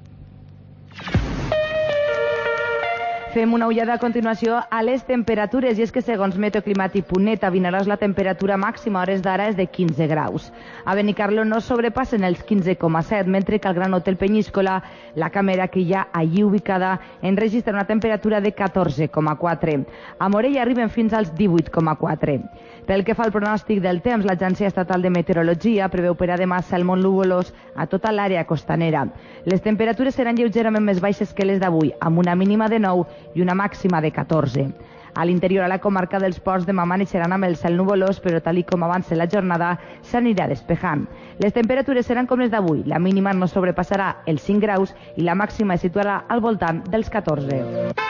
Fem una ullada a continuació a les temperatures, i és que segons Meteoclimàtic punt net a Vinaròs la temperatura màxima a hores d'ara és de quinze graus. A Benicarló no sobrepassen els quinze coma set, mentre que al Gran Hotel Penyíscola, la càmera que hi ha allí ubicada, enregistra una temperatura de catorze coma quatre. A Morella arriben fins als divuit coma quatre. Pel que fa al pronòstic del temps, l'Agència Estatal de Meteorologia preveu per a demà cel molt nuvolós a tota l'àrea costanera. Les temperatures seran lleugerament més baixes que les d'avui, amb una mínima de nou i una màxima de catorze. A l'interior, a la comarca dels Ports, demà amaneixeran amb el cel nuvolós, però tal com avança la jornada s'anirà despejant. Les temperatures seran com les d'avui. La mínima no sobrepassarà els cinc graus i la màxima es situarà al voltant dels catorze.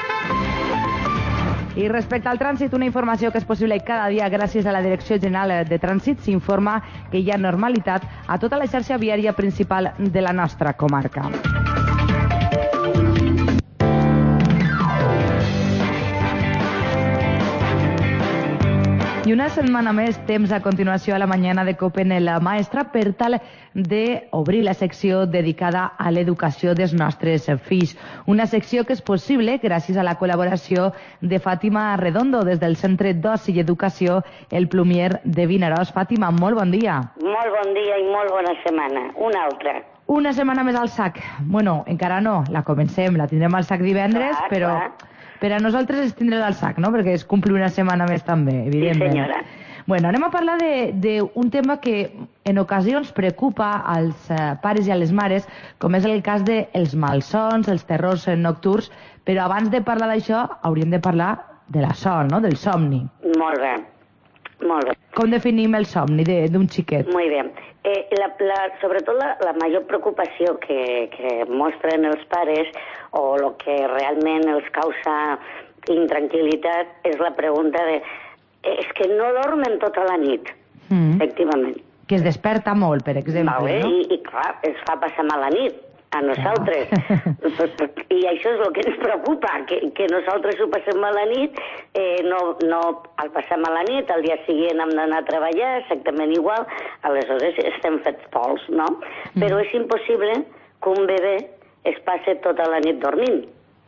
I respecte al trànsit, una informació que és possible cada dia gràcies a la Direcció General de Trànsit. S'informa que hi ha normalitat a tota la xarxa viària principal de la nostra comarca. I una setmana més, temps a continuació a la mañana de COPE en el Maestrat per tal d'obrir la secció dedicada a l'educació dels nostres fills. Una secció que és possible gràcies a la col·laboració de Fàtima Redondo des del Centre d'Oci i Educació El Plumier de Vinaròs. Fàtima, molt bon dia. Molt bon dia i molt bona setmana. Una altra. Una setmana més al sac. Bueno, encara no, la comencem, la tindrem al sac divendres, clar, però... Clar. Per a nosaltres es tindrà al sac, no? Perquè es compli una setmana més també, evidentment. Sí, senyora. Bueno, anem a parlar d'un tema que en ocasions preocupa als eh, pares i a les mares, com és el cas dels malsons, els terrors nocturns, però abans de parlar d'això hauríem de parlar de la son, no? Del somni. Molt bé, molt bé. Com definim el somni d'un xiquet? Molt bé. Eh, la, la, sobretot la, la major preocupació que, que mostren els pares o el que realment els causa intranquil·litat és la pregunta de és que no dormen tota la nit, mm. efectivament. Que es desperta molt, per exemple, bé, no? I, I clar, es fa passar mal la nit a nosaltres. I això és el que ens preocupa, que, que nosaltres ho passem mal la nit, eh, no, no al passar mal la nit, al dia següent hem d'anar a treballar, exactament igual, aleshores estem fets pols, no? Mm. Però és impossible que un bebè es passe tota la nit dormint.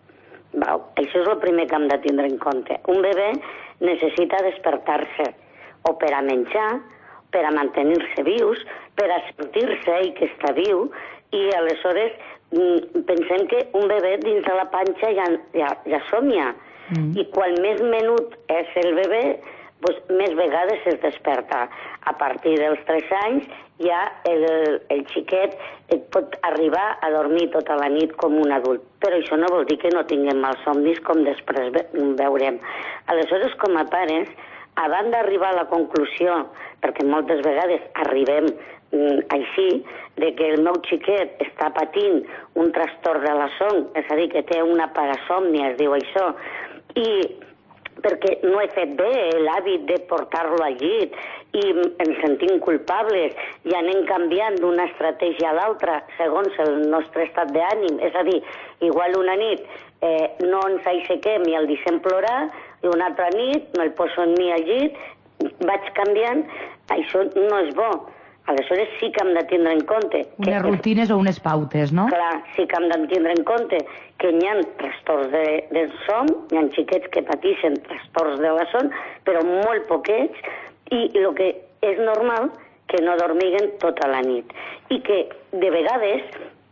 Val? Això és el primer que hem de tindre en compte. Un bebè necessita despertar-se, o per a menjar, per a mantenir-se vius, per a sentir-se ell que està viu, i aleshores pensem que un bebè dins de la panxa ja, ja, ja somia. Mm. I quan més menut és el bebè, doncs més vegades es desperta. A partir dels tres anys ja el, el xiquet pot arribar a dormir tota la nit com un adult. Però això no vol dir que no tinguem mals somnis, com després veurem. Aleshores, com a pares, abans d'arribar a la conclusió, perquè moltes vegades arribem mm, així, de que el meu xiquet està patint un trastorn de la son, és a dir, que té una parasòmnia, es diu això, i perquè no he fet bé l'hàbit de portar-lo al llit i ens sentim culpables i anem canviant d'una estratègia a l'altra segons el nostre estat d'ànim. És a dir, igual una nit eh, no ens aixequem i el deixem plorar i una altra nit me'l poso en mi al llit, vaig canviant, això no és bo. Aleshores sí que hem de tindre en compte... Unes que rutines o unes pautes, no? Clar, sí que hem de tindre en compte que hi ha trastorns de, de son, hi ha xiquets que pateixen trastorns de la son, però molt poquets, i el que és normal que no dormiguen tota la nit. I que, de vegades,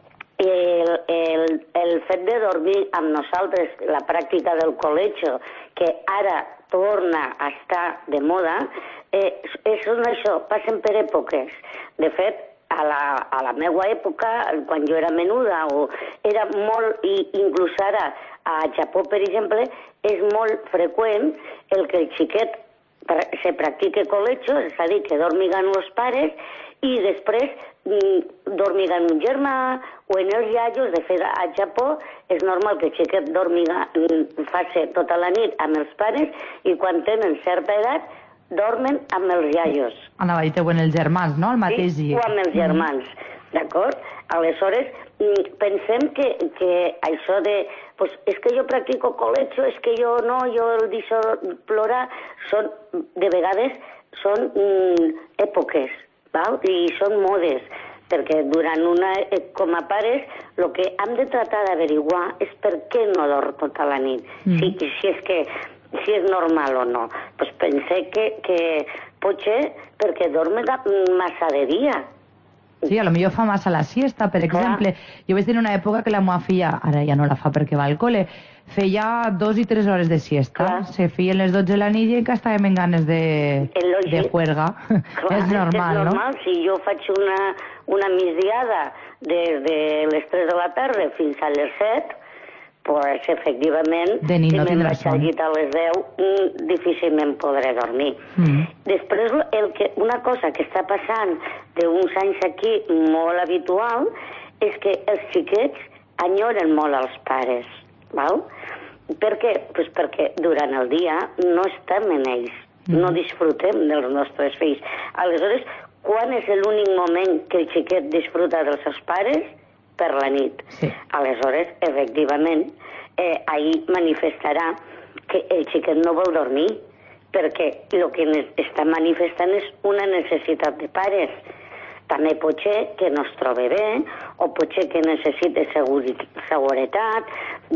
el, el, el fet de dormir amb nosaltres, la pràctica del colecho, que ara torna a estar de moda, eh, és això, passen per èpoques. De fet, a la, a la meva època, quan jo era menuda, o era molt, i inclús ara a Japó, per exemple, és molt freqüent el que el xiquet se practique colecho, és a dir, que dormiguen els pares, i després mm, dormiguen un germà, o en els iaios. De fet, a Japó és normal que el xiquet dormiga, mm, faci tota la nit amb els pares, i quan tenen certa edat, dormen amb els iaios. Anava a dir, o en els germans, no? El mateix sí, dia. o amb els germans, mm. d'acord? Aleshores, pensem que, que això de... Pues, és que jo practico colecho, és que jo no, jo el deixo plorar, són, de vegades són mm, èpoques, val? I són modes, perquè durant una... Com a pares, el que hem de tratar d'averiguar és per què no dorm tota la nit. Mm. Si, si és que... si és normal o no. Pues pensé que, que potser perquè dorme massa de dia. Sí, a lo millor fa massa la siesta, per exemple. Clar. Jo vaig tenir una època que la meva filla, ara ja no la fa perquè va al col·le, feia dos i tres hores de siesta. Clar. Se feien les dotze de la nit i encara estàvem en ganes de, de juerga. Clar, és normal, no? És normal, no? Si jo faig una, una migdiada des de les tres de la tarda fins a les set, pues, efectivament, de nit no si me'n vaig al llit a les deu, difícilment podré dormir. Mm. Després, el que, una cosa que està passant d'uns anys aquí molt habitual és que els xiquets enyoren molt els pares, val? Per què? Pues perquè durant el dia no estem en ells, mm. no disfrutem dels nostres fills. Aleshores, quan és l'únic moment que el xiquet disfruta dels seus pares? Per la nit. Sí. Aleshores, efectivament, eh, ahir manifestarà que el xiquet no vol dormir, perquè el que està manifestant és una necessitat de pares. També pot ser que no es trobi bé, o pot ser que necessite seguretat.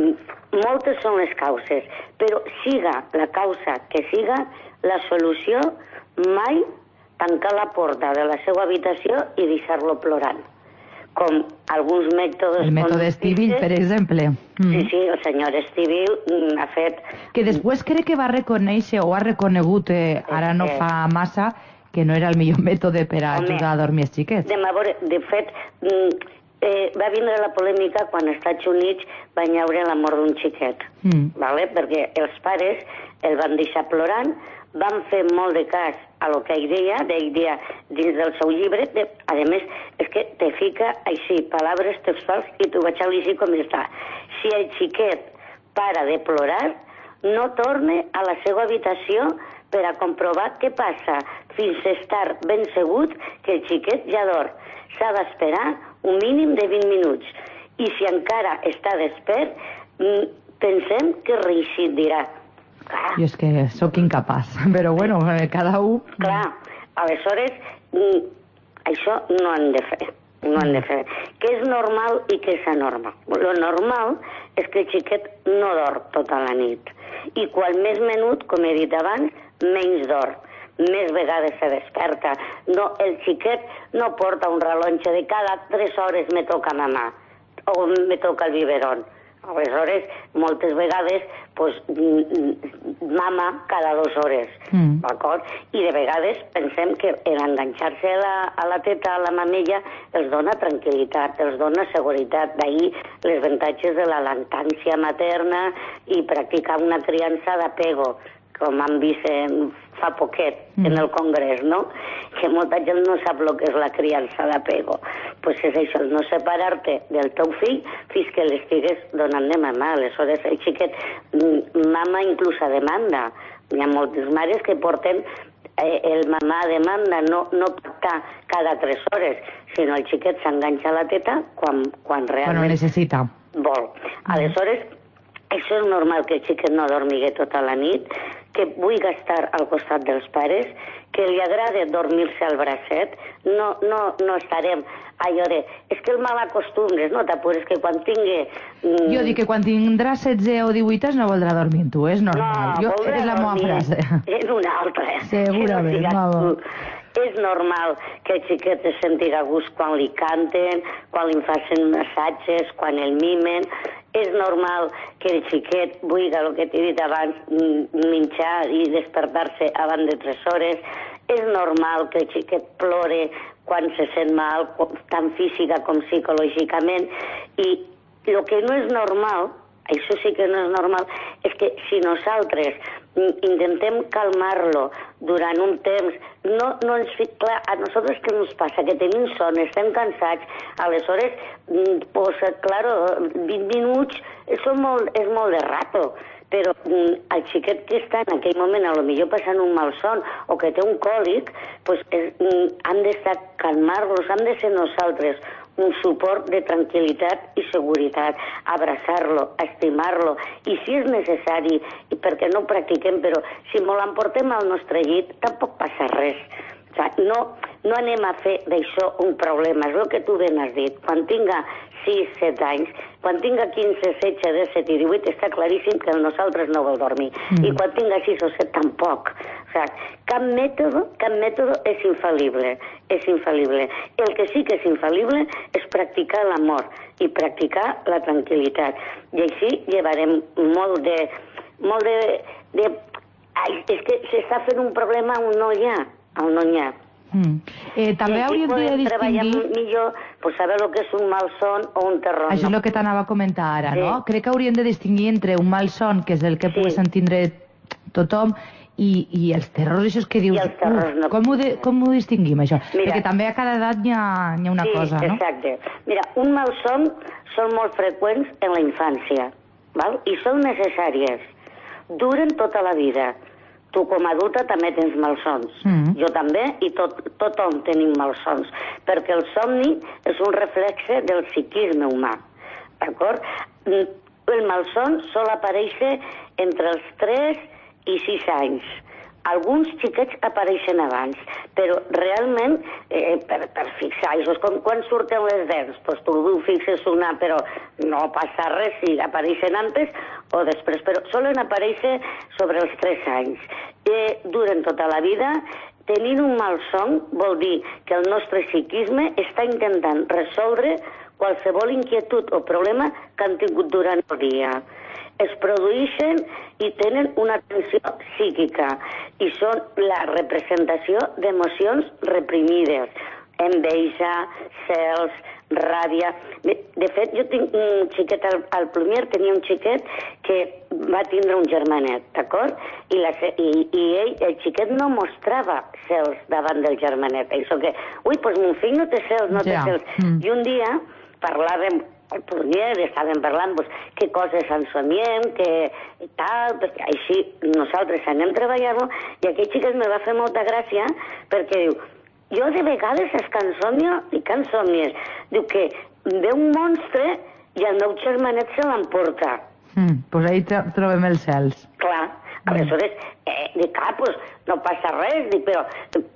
Moltes són les causes, però siga la causa que siga, la solució mai tancar la porta de la seva habitació i deixar-lo plorant. Com alguns mètodes... El mètode Estivil, per exemple. Mm. Sí, sí, el senyor Estivil ha fet... Que després crec que va reconèixer, o ha reconegut, eh, ara no fa massa, que no era el millor mètode per a Home, ajudar a dormir els xiquets. De, de fet, eh, va vindre la polèmica quan als Estats Units van veure la mort d'un xiquet, mm. vale? Perquè els pares el van deixar plorant, van fer molt de cas a lo que ell deia, ell deia dins del seu llibre, de, a més, és que te fica així, paraules textuals, i t'ho vaig a llegir com està. Si el xiquet para de plorar, no torne a la seva habitació per a comprovar què passa, fins a estar ben segut que el xiquet ja dorm. S'ha d'esperar un mínim de vint minuts. I si encara està despert, pensem que reeixit, dirà. Clar. Jo és que sóc incapaç, però bueno, cada un... Clar, aleshores, això no han de fer. no han de fer. Què és normal i què és anormal? Lo normal és que el xiquet no dorm tota la nit. I quan més menut, com he dit abans, menys dorm. Més vegades se desperta. No, el xiquet no porta un rellotge de cada tres hores me toca mamar o me toca el biberón. Aleshores, moltes vegades, pues, mama cada dues hores, mm. d'acord? I de vegades pensem que enganxar-se a, la, a la teta, a la mamella, els dona tranquil·litat, els dona seguretat. D'ahir les avantatges de la lactància materna i practicar una criança d'apego, com han vist en, fa poquet mm. en el Congrés, no? Que molta gent no sap el que és la criança d'apego. Doncs pues és això, no separar-te del teu fill fins que l'estigues donant de mamar. Aleshores, el xiquet mama inclús a demanda. Hi ha moltes mares que porten eh, el mamar a demanda, no, no pactar cada tres hores, sinó el xiquet s'enganxa a la teta quan, quan realment... Quan ho necessita. Vol. Aleshores, això és normal que el xiquet no dormigui tota la nit, que vull estar al costat dels pares, que li agrada dormir-se al bracet, no, no, no estarem allò de... És que el mal acostumbres, no t'apures, que quan tingui... Mm... Jo dic que quan tindrà setze o divuit anys no voldrà dormir amb tu, és normal. No, jo, és la meva frase. És una altra. Segurament, no és normal que el xiquet se senti a gust quan li canten, quan li facin massatges, quan el mimen. És normal que el xiquet vulgui, el que t'he dit abans, menjar i despertar-se abans de tres hores. És normal que el xiquet plore quan se sent mal, tant física com psicològicament. I el que no és normal, això sí que no és normal, és que si nosaltres intentem calmar-lo durant un temps, no, no ens fic clar, a nosaltres què ens passa? Que tenim son, estem cansats, aleshores, pues, claro, vint minuts és molt, és molt de rato, però el xiquet que està en aquell moment, a lo millor passant un malson o que té un còlic, pues, és, han d'estar calmar-los, han de ser nosaltres un suport de tranquil·litat i seguretat, abraçar-lo, estimar-lo, i si és necessari, i perquè no ho practiquem, però si molt l'emportem al nostre llit, tampoc passa res. O sigui, no, no anem a fer d'això un problema, és el que tu ben has dit. Quan tinga sis, set anys, quan tinga quinze, setze, disset i divuit, està claríssim que nosaltres no vol dormir. Mm. I quan tinga sis o set, tampoc. O sigui, cap mètode, cap mètode és infal·lible, és infal·lible. El que sí que és infal·lible és practicar l'amor i practicar la tranquil·litat. I així llevarem molt de... molt de... de... Ai, és que s'està fent un problema on no hi ha, on no hi ha. Mm. Eh, també hauríem de distingir... treballar millor, pues, saber el que és un malson o un terror. Això és el que t'anava a comentar ara, sí. No? Crec que hauríem de distingir entre un malson, que és el que sí. Pugui entendre tothom, i, i els terrors, això que dius... Terrors, no. com, ho de, com ho distinguim, això? Mira, perquè també a cada edat hi ha, hi ha una sí, cosa, no? Exacte. Mira, un malson són molt freqüents en la infància, val? I són necessàries. Duren tota la vida. Tu com a adulta també tens malsons. Mm. Jo també, i tot, tothom tenim malsons, perquè el somni és un reflexe del psiquisme humà, d'acord? El malson sol aparèixer entre els tres i sis anys. Alguns xiquets apareixen abans, però realment, eh, per, per fixar, això és com quan surten les dents, doncs tu ho fixes una, però no passa res si apareixen antes o després, però solen aparèixer sobre els tres anys. Eh, duren tota la vida. Tenint un malson vol dir que el nostre psiquisme està intentant resoldre qualsevol inquietud o problema que han tingut durant el dia. Es produeixen i tenen una tensió psíquica i són la representació d'emocions reprimides, enveja, cels, ràbia. De, de fet, jo tinc un xiquet al, al Plumier, tenia un xiquet que va tindre un germanet, d'acord? I, la, i, i ell, el xiquet no mostrava cels davant del germanet. Això que, ui, doncs mon fill no té cels, no té ja. cels. Mm. I un dia parlàvem al Plumier, estàvem parlant pues, què coses ensomiem, què tal, perquè així nosaltres anem treballant-ho, i aquell xiquet me va fer molta gràcia perquè diu, jo de vegades és que ensomnio i que ensomnies. Diu que ve un monstre i el meu germanet se l'emporta. Mm, pues ahí trobem els cels. Clar, aleshores, eh, dic, ah, pues no passa res, dic, però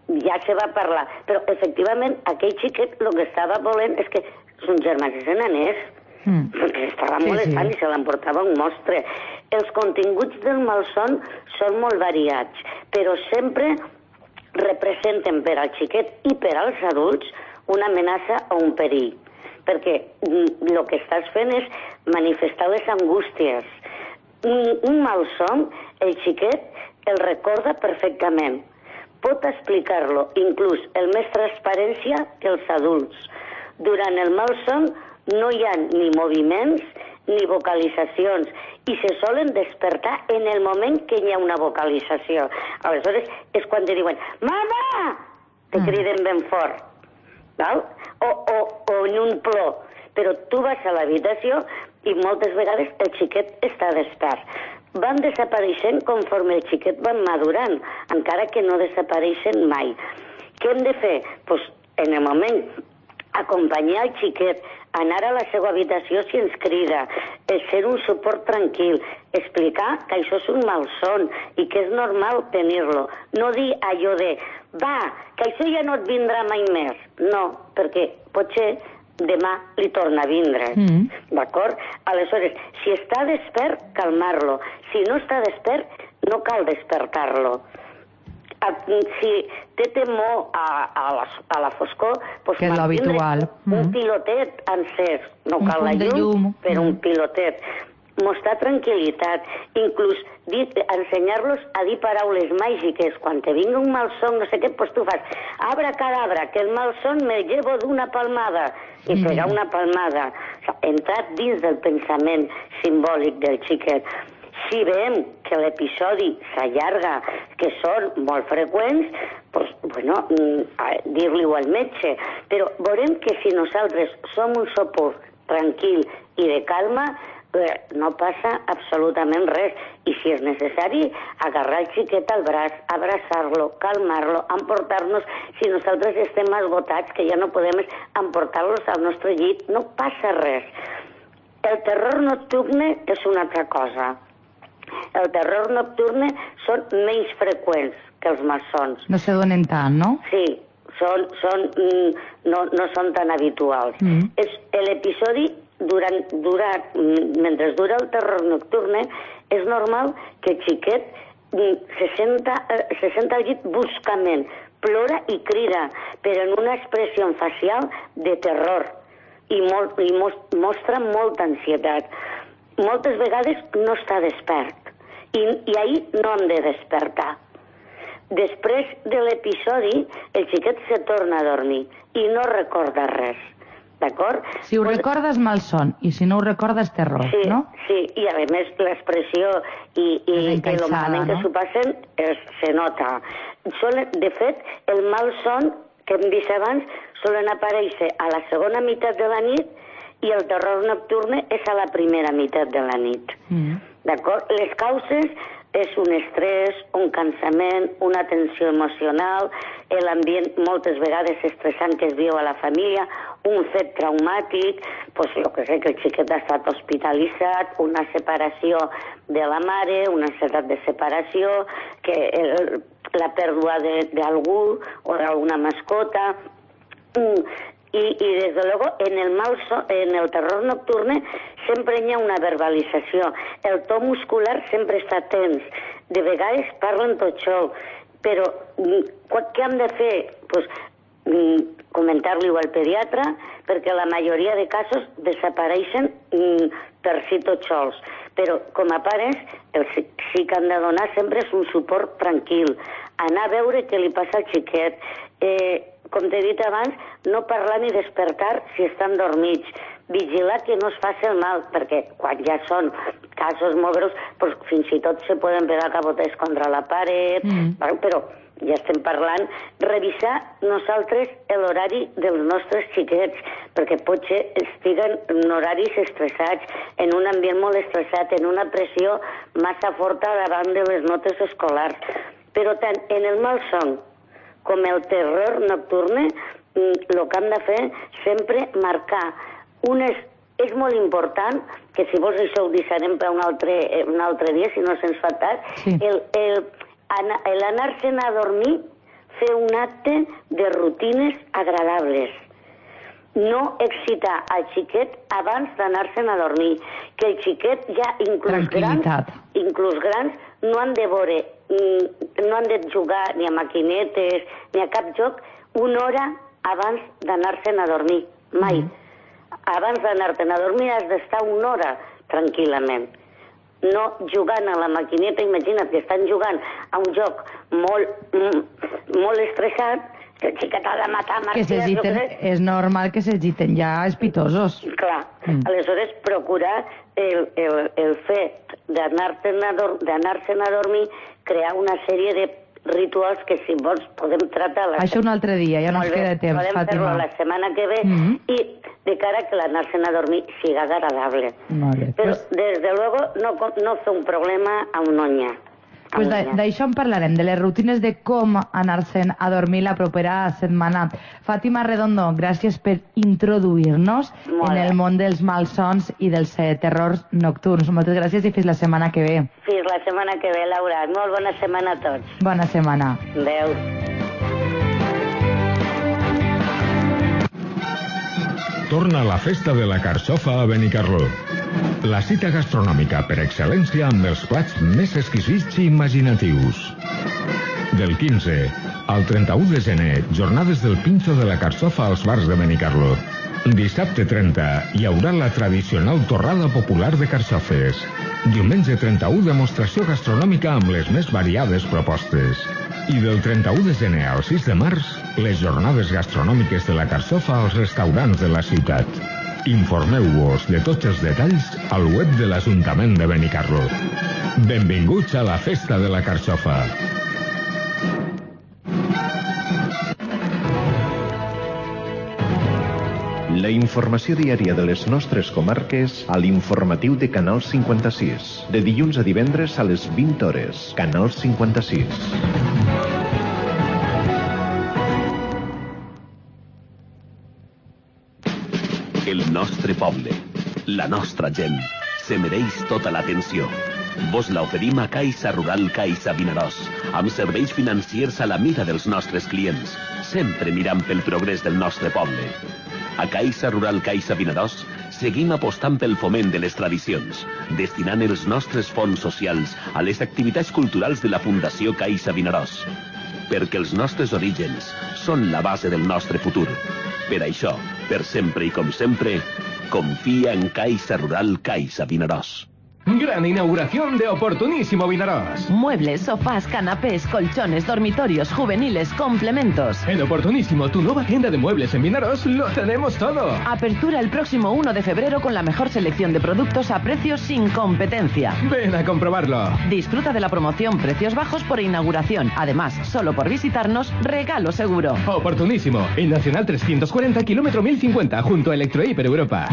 ja se va parlar. Però, efectivament, aquell xiquet el que estava volent és que son germans eren anés, mm. perquè estava sí, molestant sí. i se l'emportava un monstre. Els continguts del malson són molt variats, però sempre representen per al xiquet i per als adults una amenaça o un perill, perquè el que estàs fent és manifestar les angústies. Un, un malson, el xiquet el recorda perfectament. Pot explicar-lo, inclús el més transparència que els adults. Durant el malson no hi ha ni moviments ni vocalitzacions i se solen despertar en el moment que hi ha una vocalització. Aleshores és quan te diuen «Mama!» te criden ben fort. Val? O, o, o en un plor. Però tu vas a l'habitació i moltes vegades el xiquet està despert. Van desapareixent conforme el xiquet van madurant, encara que no desapareixen mai. Què hem de fer? Pues, en el moment, acompanyar el xiquet, anar a la seva habitació si ens crida, ser un suport tranquil, explicar que això és un malson i que és normal tenir-lo. No dir allò de, va, que això ja no et vindrà mai més. No, perquè potser demà li torna a vindre, mm. d'acord? Aleshores, si està despert, calmar-lo. Si no està despert, no cal despertar-lo. Si té temor a, a, la, a la foscor, doncs que és l'habitual. Un mm. pilotet encès, no cal la llum, llum, però mm. un pilotet. Mostrar tranquil·litat, inclús dir, ensenyar-los a dir paraules màgiques. Quan te vingui un malson, no sé què, doncs tu fas abracadabra, que el malson me llevo d'una palmada, i mm. pegar una palmada. O sigui, entrar dins del pensament simbòlic del xiquet. Si veiem que l'episodi s'allarga, que són molt freqüents, doncs, bueno, dir-li-ho al metge. Però veurem que si nosaltres som un suport tranquil i de calma, no passa absolutament res. I si és necessari, agarrar el xiquet al braç, abraçar-lo, calmar-lo, emportar-nos. Si nosaltres estem esgotats, que ja no podem emportar-los al nostre llit, no passa res. El terror nocturne és una altra cosa. El terror nocturne són menys freqüents que els malsons. No se donen tant, no? Sí, són, són, no, no són tan habituals. Mm. És l'episodi, durant, durant, mentre dura el terror nocturne, és normal que el xiquet se senta, se senta al llit bruscament, plora i crida, però en una expressió facial de terror i, molt, i mostra molta ansietat. Moltes vegades no està despert i, i ahir no hem de despertar. Després de l'episodi, el xiquet se torna a dormir i no recorda res, d'acord? Si ho pues... recordes malson i si no ho recordes terror, sí, no? Sí, i a més l'expressió i, i, i el moment que no? s'ho passen es, se nota. Solen, de fet, el malson que hem vist abans solen aparèixer a la segona meitat de la nit i el terror nocturne és a la primera meitat de la nit. Mm. D'acord? Les causes és un estrès, un cansament, una tensió emocional, l'ambient moltes vegades estressant que es viu a la família, un fet traumàtic, doncs jo que sé, que el xiquet ha estat hospitalitzat, una separació de la mare, una ansietat de separació, que el, la pèrdua d'algú o d'alguna mascota... Mm. I, i des de luego, en el, malso, en el terror nocturne sempre hi ha una verbalització. El to muscular sempre està tens. De vegades parlen tot sol. Però què hem de fer? Pues, comentar-li-ho al pediatre, perquè la majoria de casos desapareixen per si tot sols. Però com a pares, el sí que han de donar sempre és un suport tranquil. Anar a veure què li passa al xiquet. Eh, com t'he dit abans, no parlar ni despertar si estan dormits. Vigilar que no es faci el mal, perquè quan ja són casos molt greus, pues, fins i tot se poden pegar cabotets contra la paret, mm. però ja estem parlant, revisar nosaltres l'horari dels nostres xiquets, perquè potser estiguen en horaris estressats, en un ambient molt estressat, en una pressió massa forta davant de les notes escolars. Però tant en el malson com el terror nocturne, el que hem de fer sempre marcar unes... És molt important, que si vols això ho deixarem per un altre, un altre dia, si no se'ns fa tard, sí. el, el, el anar-se'n a dormir fer un acte de rutines agradables. No excitar al xiquet abans d'anar-se'n a dormir, que el xiquet ja, inclús grans, inclús grans, no han de veure, no han de jugar ni a maquinetes, ni a cap joc, una hora abans d'anar-se'n a dormir, mai. Mm. Abans d'anar-te'n a dormir has d'estar una hora tranquil·lament. No jugant a la maquineta, imagina't que estan jugant a un joc molt, molt estressat, que el xiquet ha de matar marxes. És normal que s'agiten ja espitosos. Clar, mm. aleshores procurar el, el, el fet d'anar-se'n a, a dormir, crear una sèrie de rituals que, si vols, podem tratar... La Això un altre dia, ja no ens queda temps, podem Fàtima. Podem fer-lo la setmana que ve, mm-hmm. i de cara que l'anar-se'n a dormir siga agradable. Vale, Però, pues... des de luego, no, no fer un problema a un onya. Pues d'això en parlarem, de les rutines de com anar-se'n a dormir la propera setmana. Fàtima Redondo, gràcies per introduir-nos en el món dels malsons i dels eh, terrors nocturns. Moltes gràcies i fins la setmana que ve. Fins la setmana que ve, Laura. Molt bona setmana a tots. Bona setmana. Adéu. Torna la festa de la carxofa a Benicarló. La cita gastronòmica per excel·lència amb els plats més exquisits i imaginatius. Del quinze al trenta-u de gener, jornades del pinxo de la carxofa als bars de Benicarló. Dissabte trenta hi haurà la tradicional torrada popular de carxofes. Diumenge trenta-u, demostració gastronòmica amb les més variades propostes. I del trenta-u de gener al sis de març, les jornades gastronòmiques de la carxofa als restaurants de la ciutat. Informeu-vos de tots els detalls al web de l'Ajuntament de Benicarló. Benvinguts a la festa de la carxofa. La informació diària de les nostres comarques a l'informatiu de Canal cinquanta-sis. De dilluns a divendres a les vint hores. Canal cinquanta-sis. El nostre poble, la nostra gent, se mereix tota l'atenció. Vos la oferim a Caixa Rural Caixa Vinaròs, amb serveis financiers a la mida dels nostres clients, sempre mirant pel progrés del nostre poble. A Caixa Rural Caixa Vinaròs seguim apostant pel foment de les tradicions, destinant els nostres fons socials a les activitats culturals de la Fundació Caixa Vinaròs, perquè els nostres orígens són la base del nostre futur. Per això, per sempre i com sempre, confia en Caixa Rural Caixa Vinaròs. Gran inauguración de Oportunísimo Vinaròs. Muebles, sofás, canapés, colchones, dormitorios, juveniles, complementos. En Oportunísimo, tu nueva tienda de muebles en Vinaròs, lo tenemos todo. Apertura el próximo uno de febrero con la mejor selección de productos a precios sin competencia. Ven a comprobarlo. Disfruta de la promoción Precios Bajos por inauguración. Además, solo por visitarnos, regalo seguro. Oportunísimo, en Nacional trescientos cuarenta, kilómetro mil cincuenta, junto a Electrohiper Europa.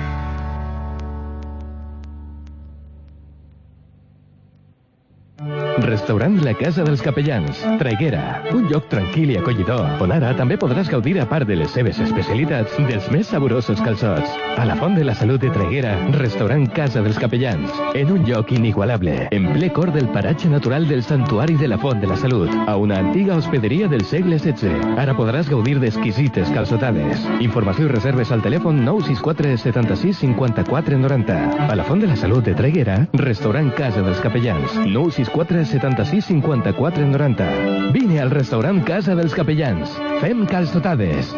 Restaurant La Casa dels Capellans, Traiguera, un lloc tranquil i acollidor, on ara també podràs gaudir, a part de les seves especialitats, dels més saborosos calçots. A la Font de la Salut de Traiguera, restaurant Casa dels Capellans, en un lloc inigualable, en ple cor del paratge natural del Santuari de la Font de la Salut, a una antiga hospederia del segle setze. Ara podràs gaudir d'exquisites calçotades. Informació i reserves al telèfon nou sis quatre setanta-sis cinquanta-quatre noranta. A la Font de la Salut de Traiguera, restaurant Casa dels Capellans, nou sis quatre setanta-sis cinquanta-quatre noranta. Vine al restaurant Casa dels Capellans. Fem calçotades.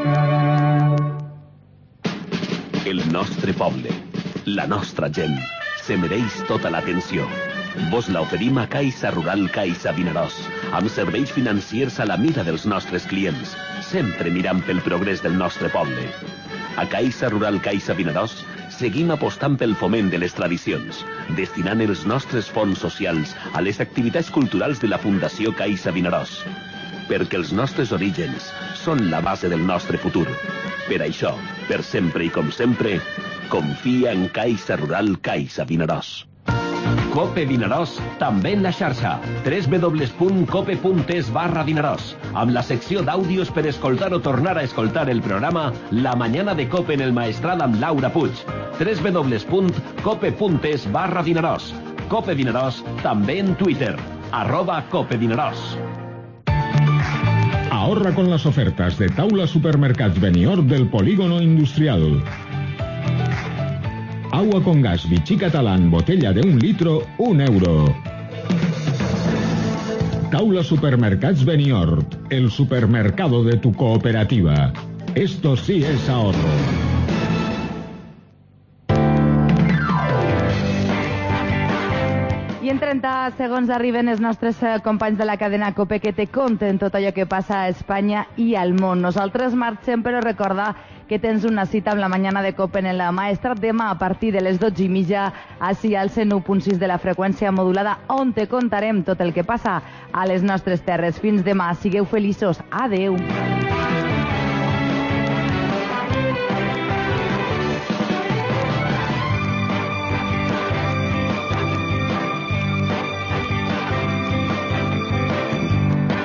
El nostre poble, la nostra gent, se mereix tota l'atenció. Vos la oferim a Caixa Rural Caixa Vinaròs, amb serveis financiers a la mida dels nostres clients, sempre mirant pel progrés del nostre poble. A Caixa Rural Caixa Vinaròs seguim apostant pel foment de les tradicions, destinant els nostres fons socials a les activitats culturals de la Fundació Caixa Vinaròs, perquè els nostres orígens són la base del nostre futur. Per això, per sempre i com sempre, confia en Caixa Rural Caixa Vinaròs. Cope Vinaròs, també en la xarxa. w w w punt cope punt es barra Vinaròs, amb la secció d'àudios per escoltar o tornar a escoltar el programa La Mañana de Cope en el Maestrat amb Laura Puig. w w w punt cope punt es barra Vinaròs. Cope Vinaròs, també en Twitter. Arroba Cope Vinaròs. Corra con las ofertas de Taula Supermercats Benidorm del Polígono Industrial. Agua con gas Vichy Catalán, botella de un litro, un euro. Taula Supermercats Benidorm, el supermercado de tu cooperativa. Esto sí es ahorro. I en trenta segons arriben els nostres companys de la cadena COPE que te conten tot allò que passa a Espanya i al món. Nosaltres marxem, però recordar que tens una cita amb la mañana de COPE en la Maestrat demà a partir de les dotze i mitja així al cent u punt sis de la freqüència modulada, on te contarem tot el que passa a les nostres terres. Fins demà, sigueu feliços. Adeu.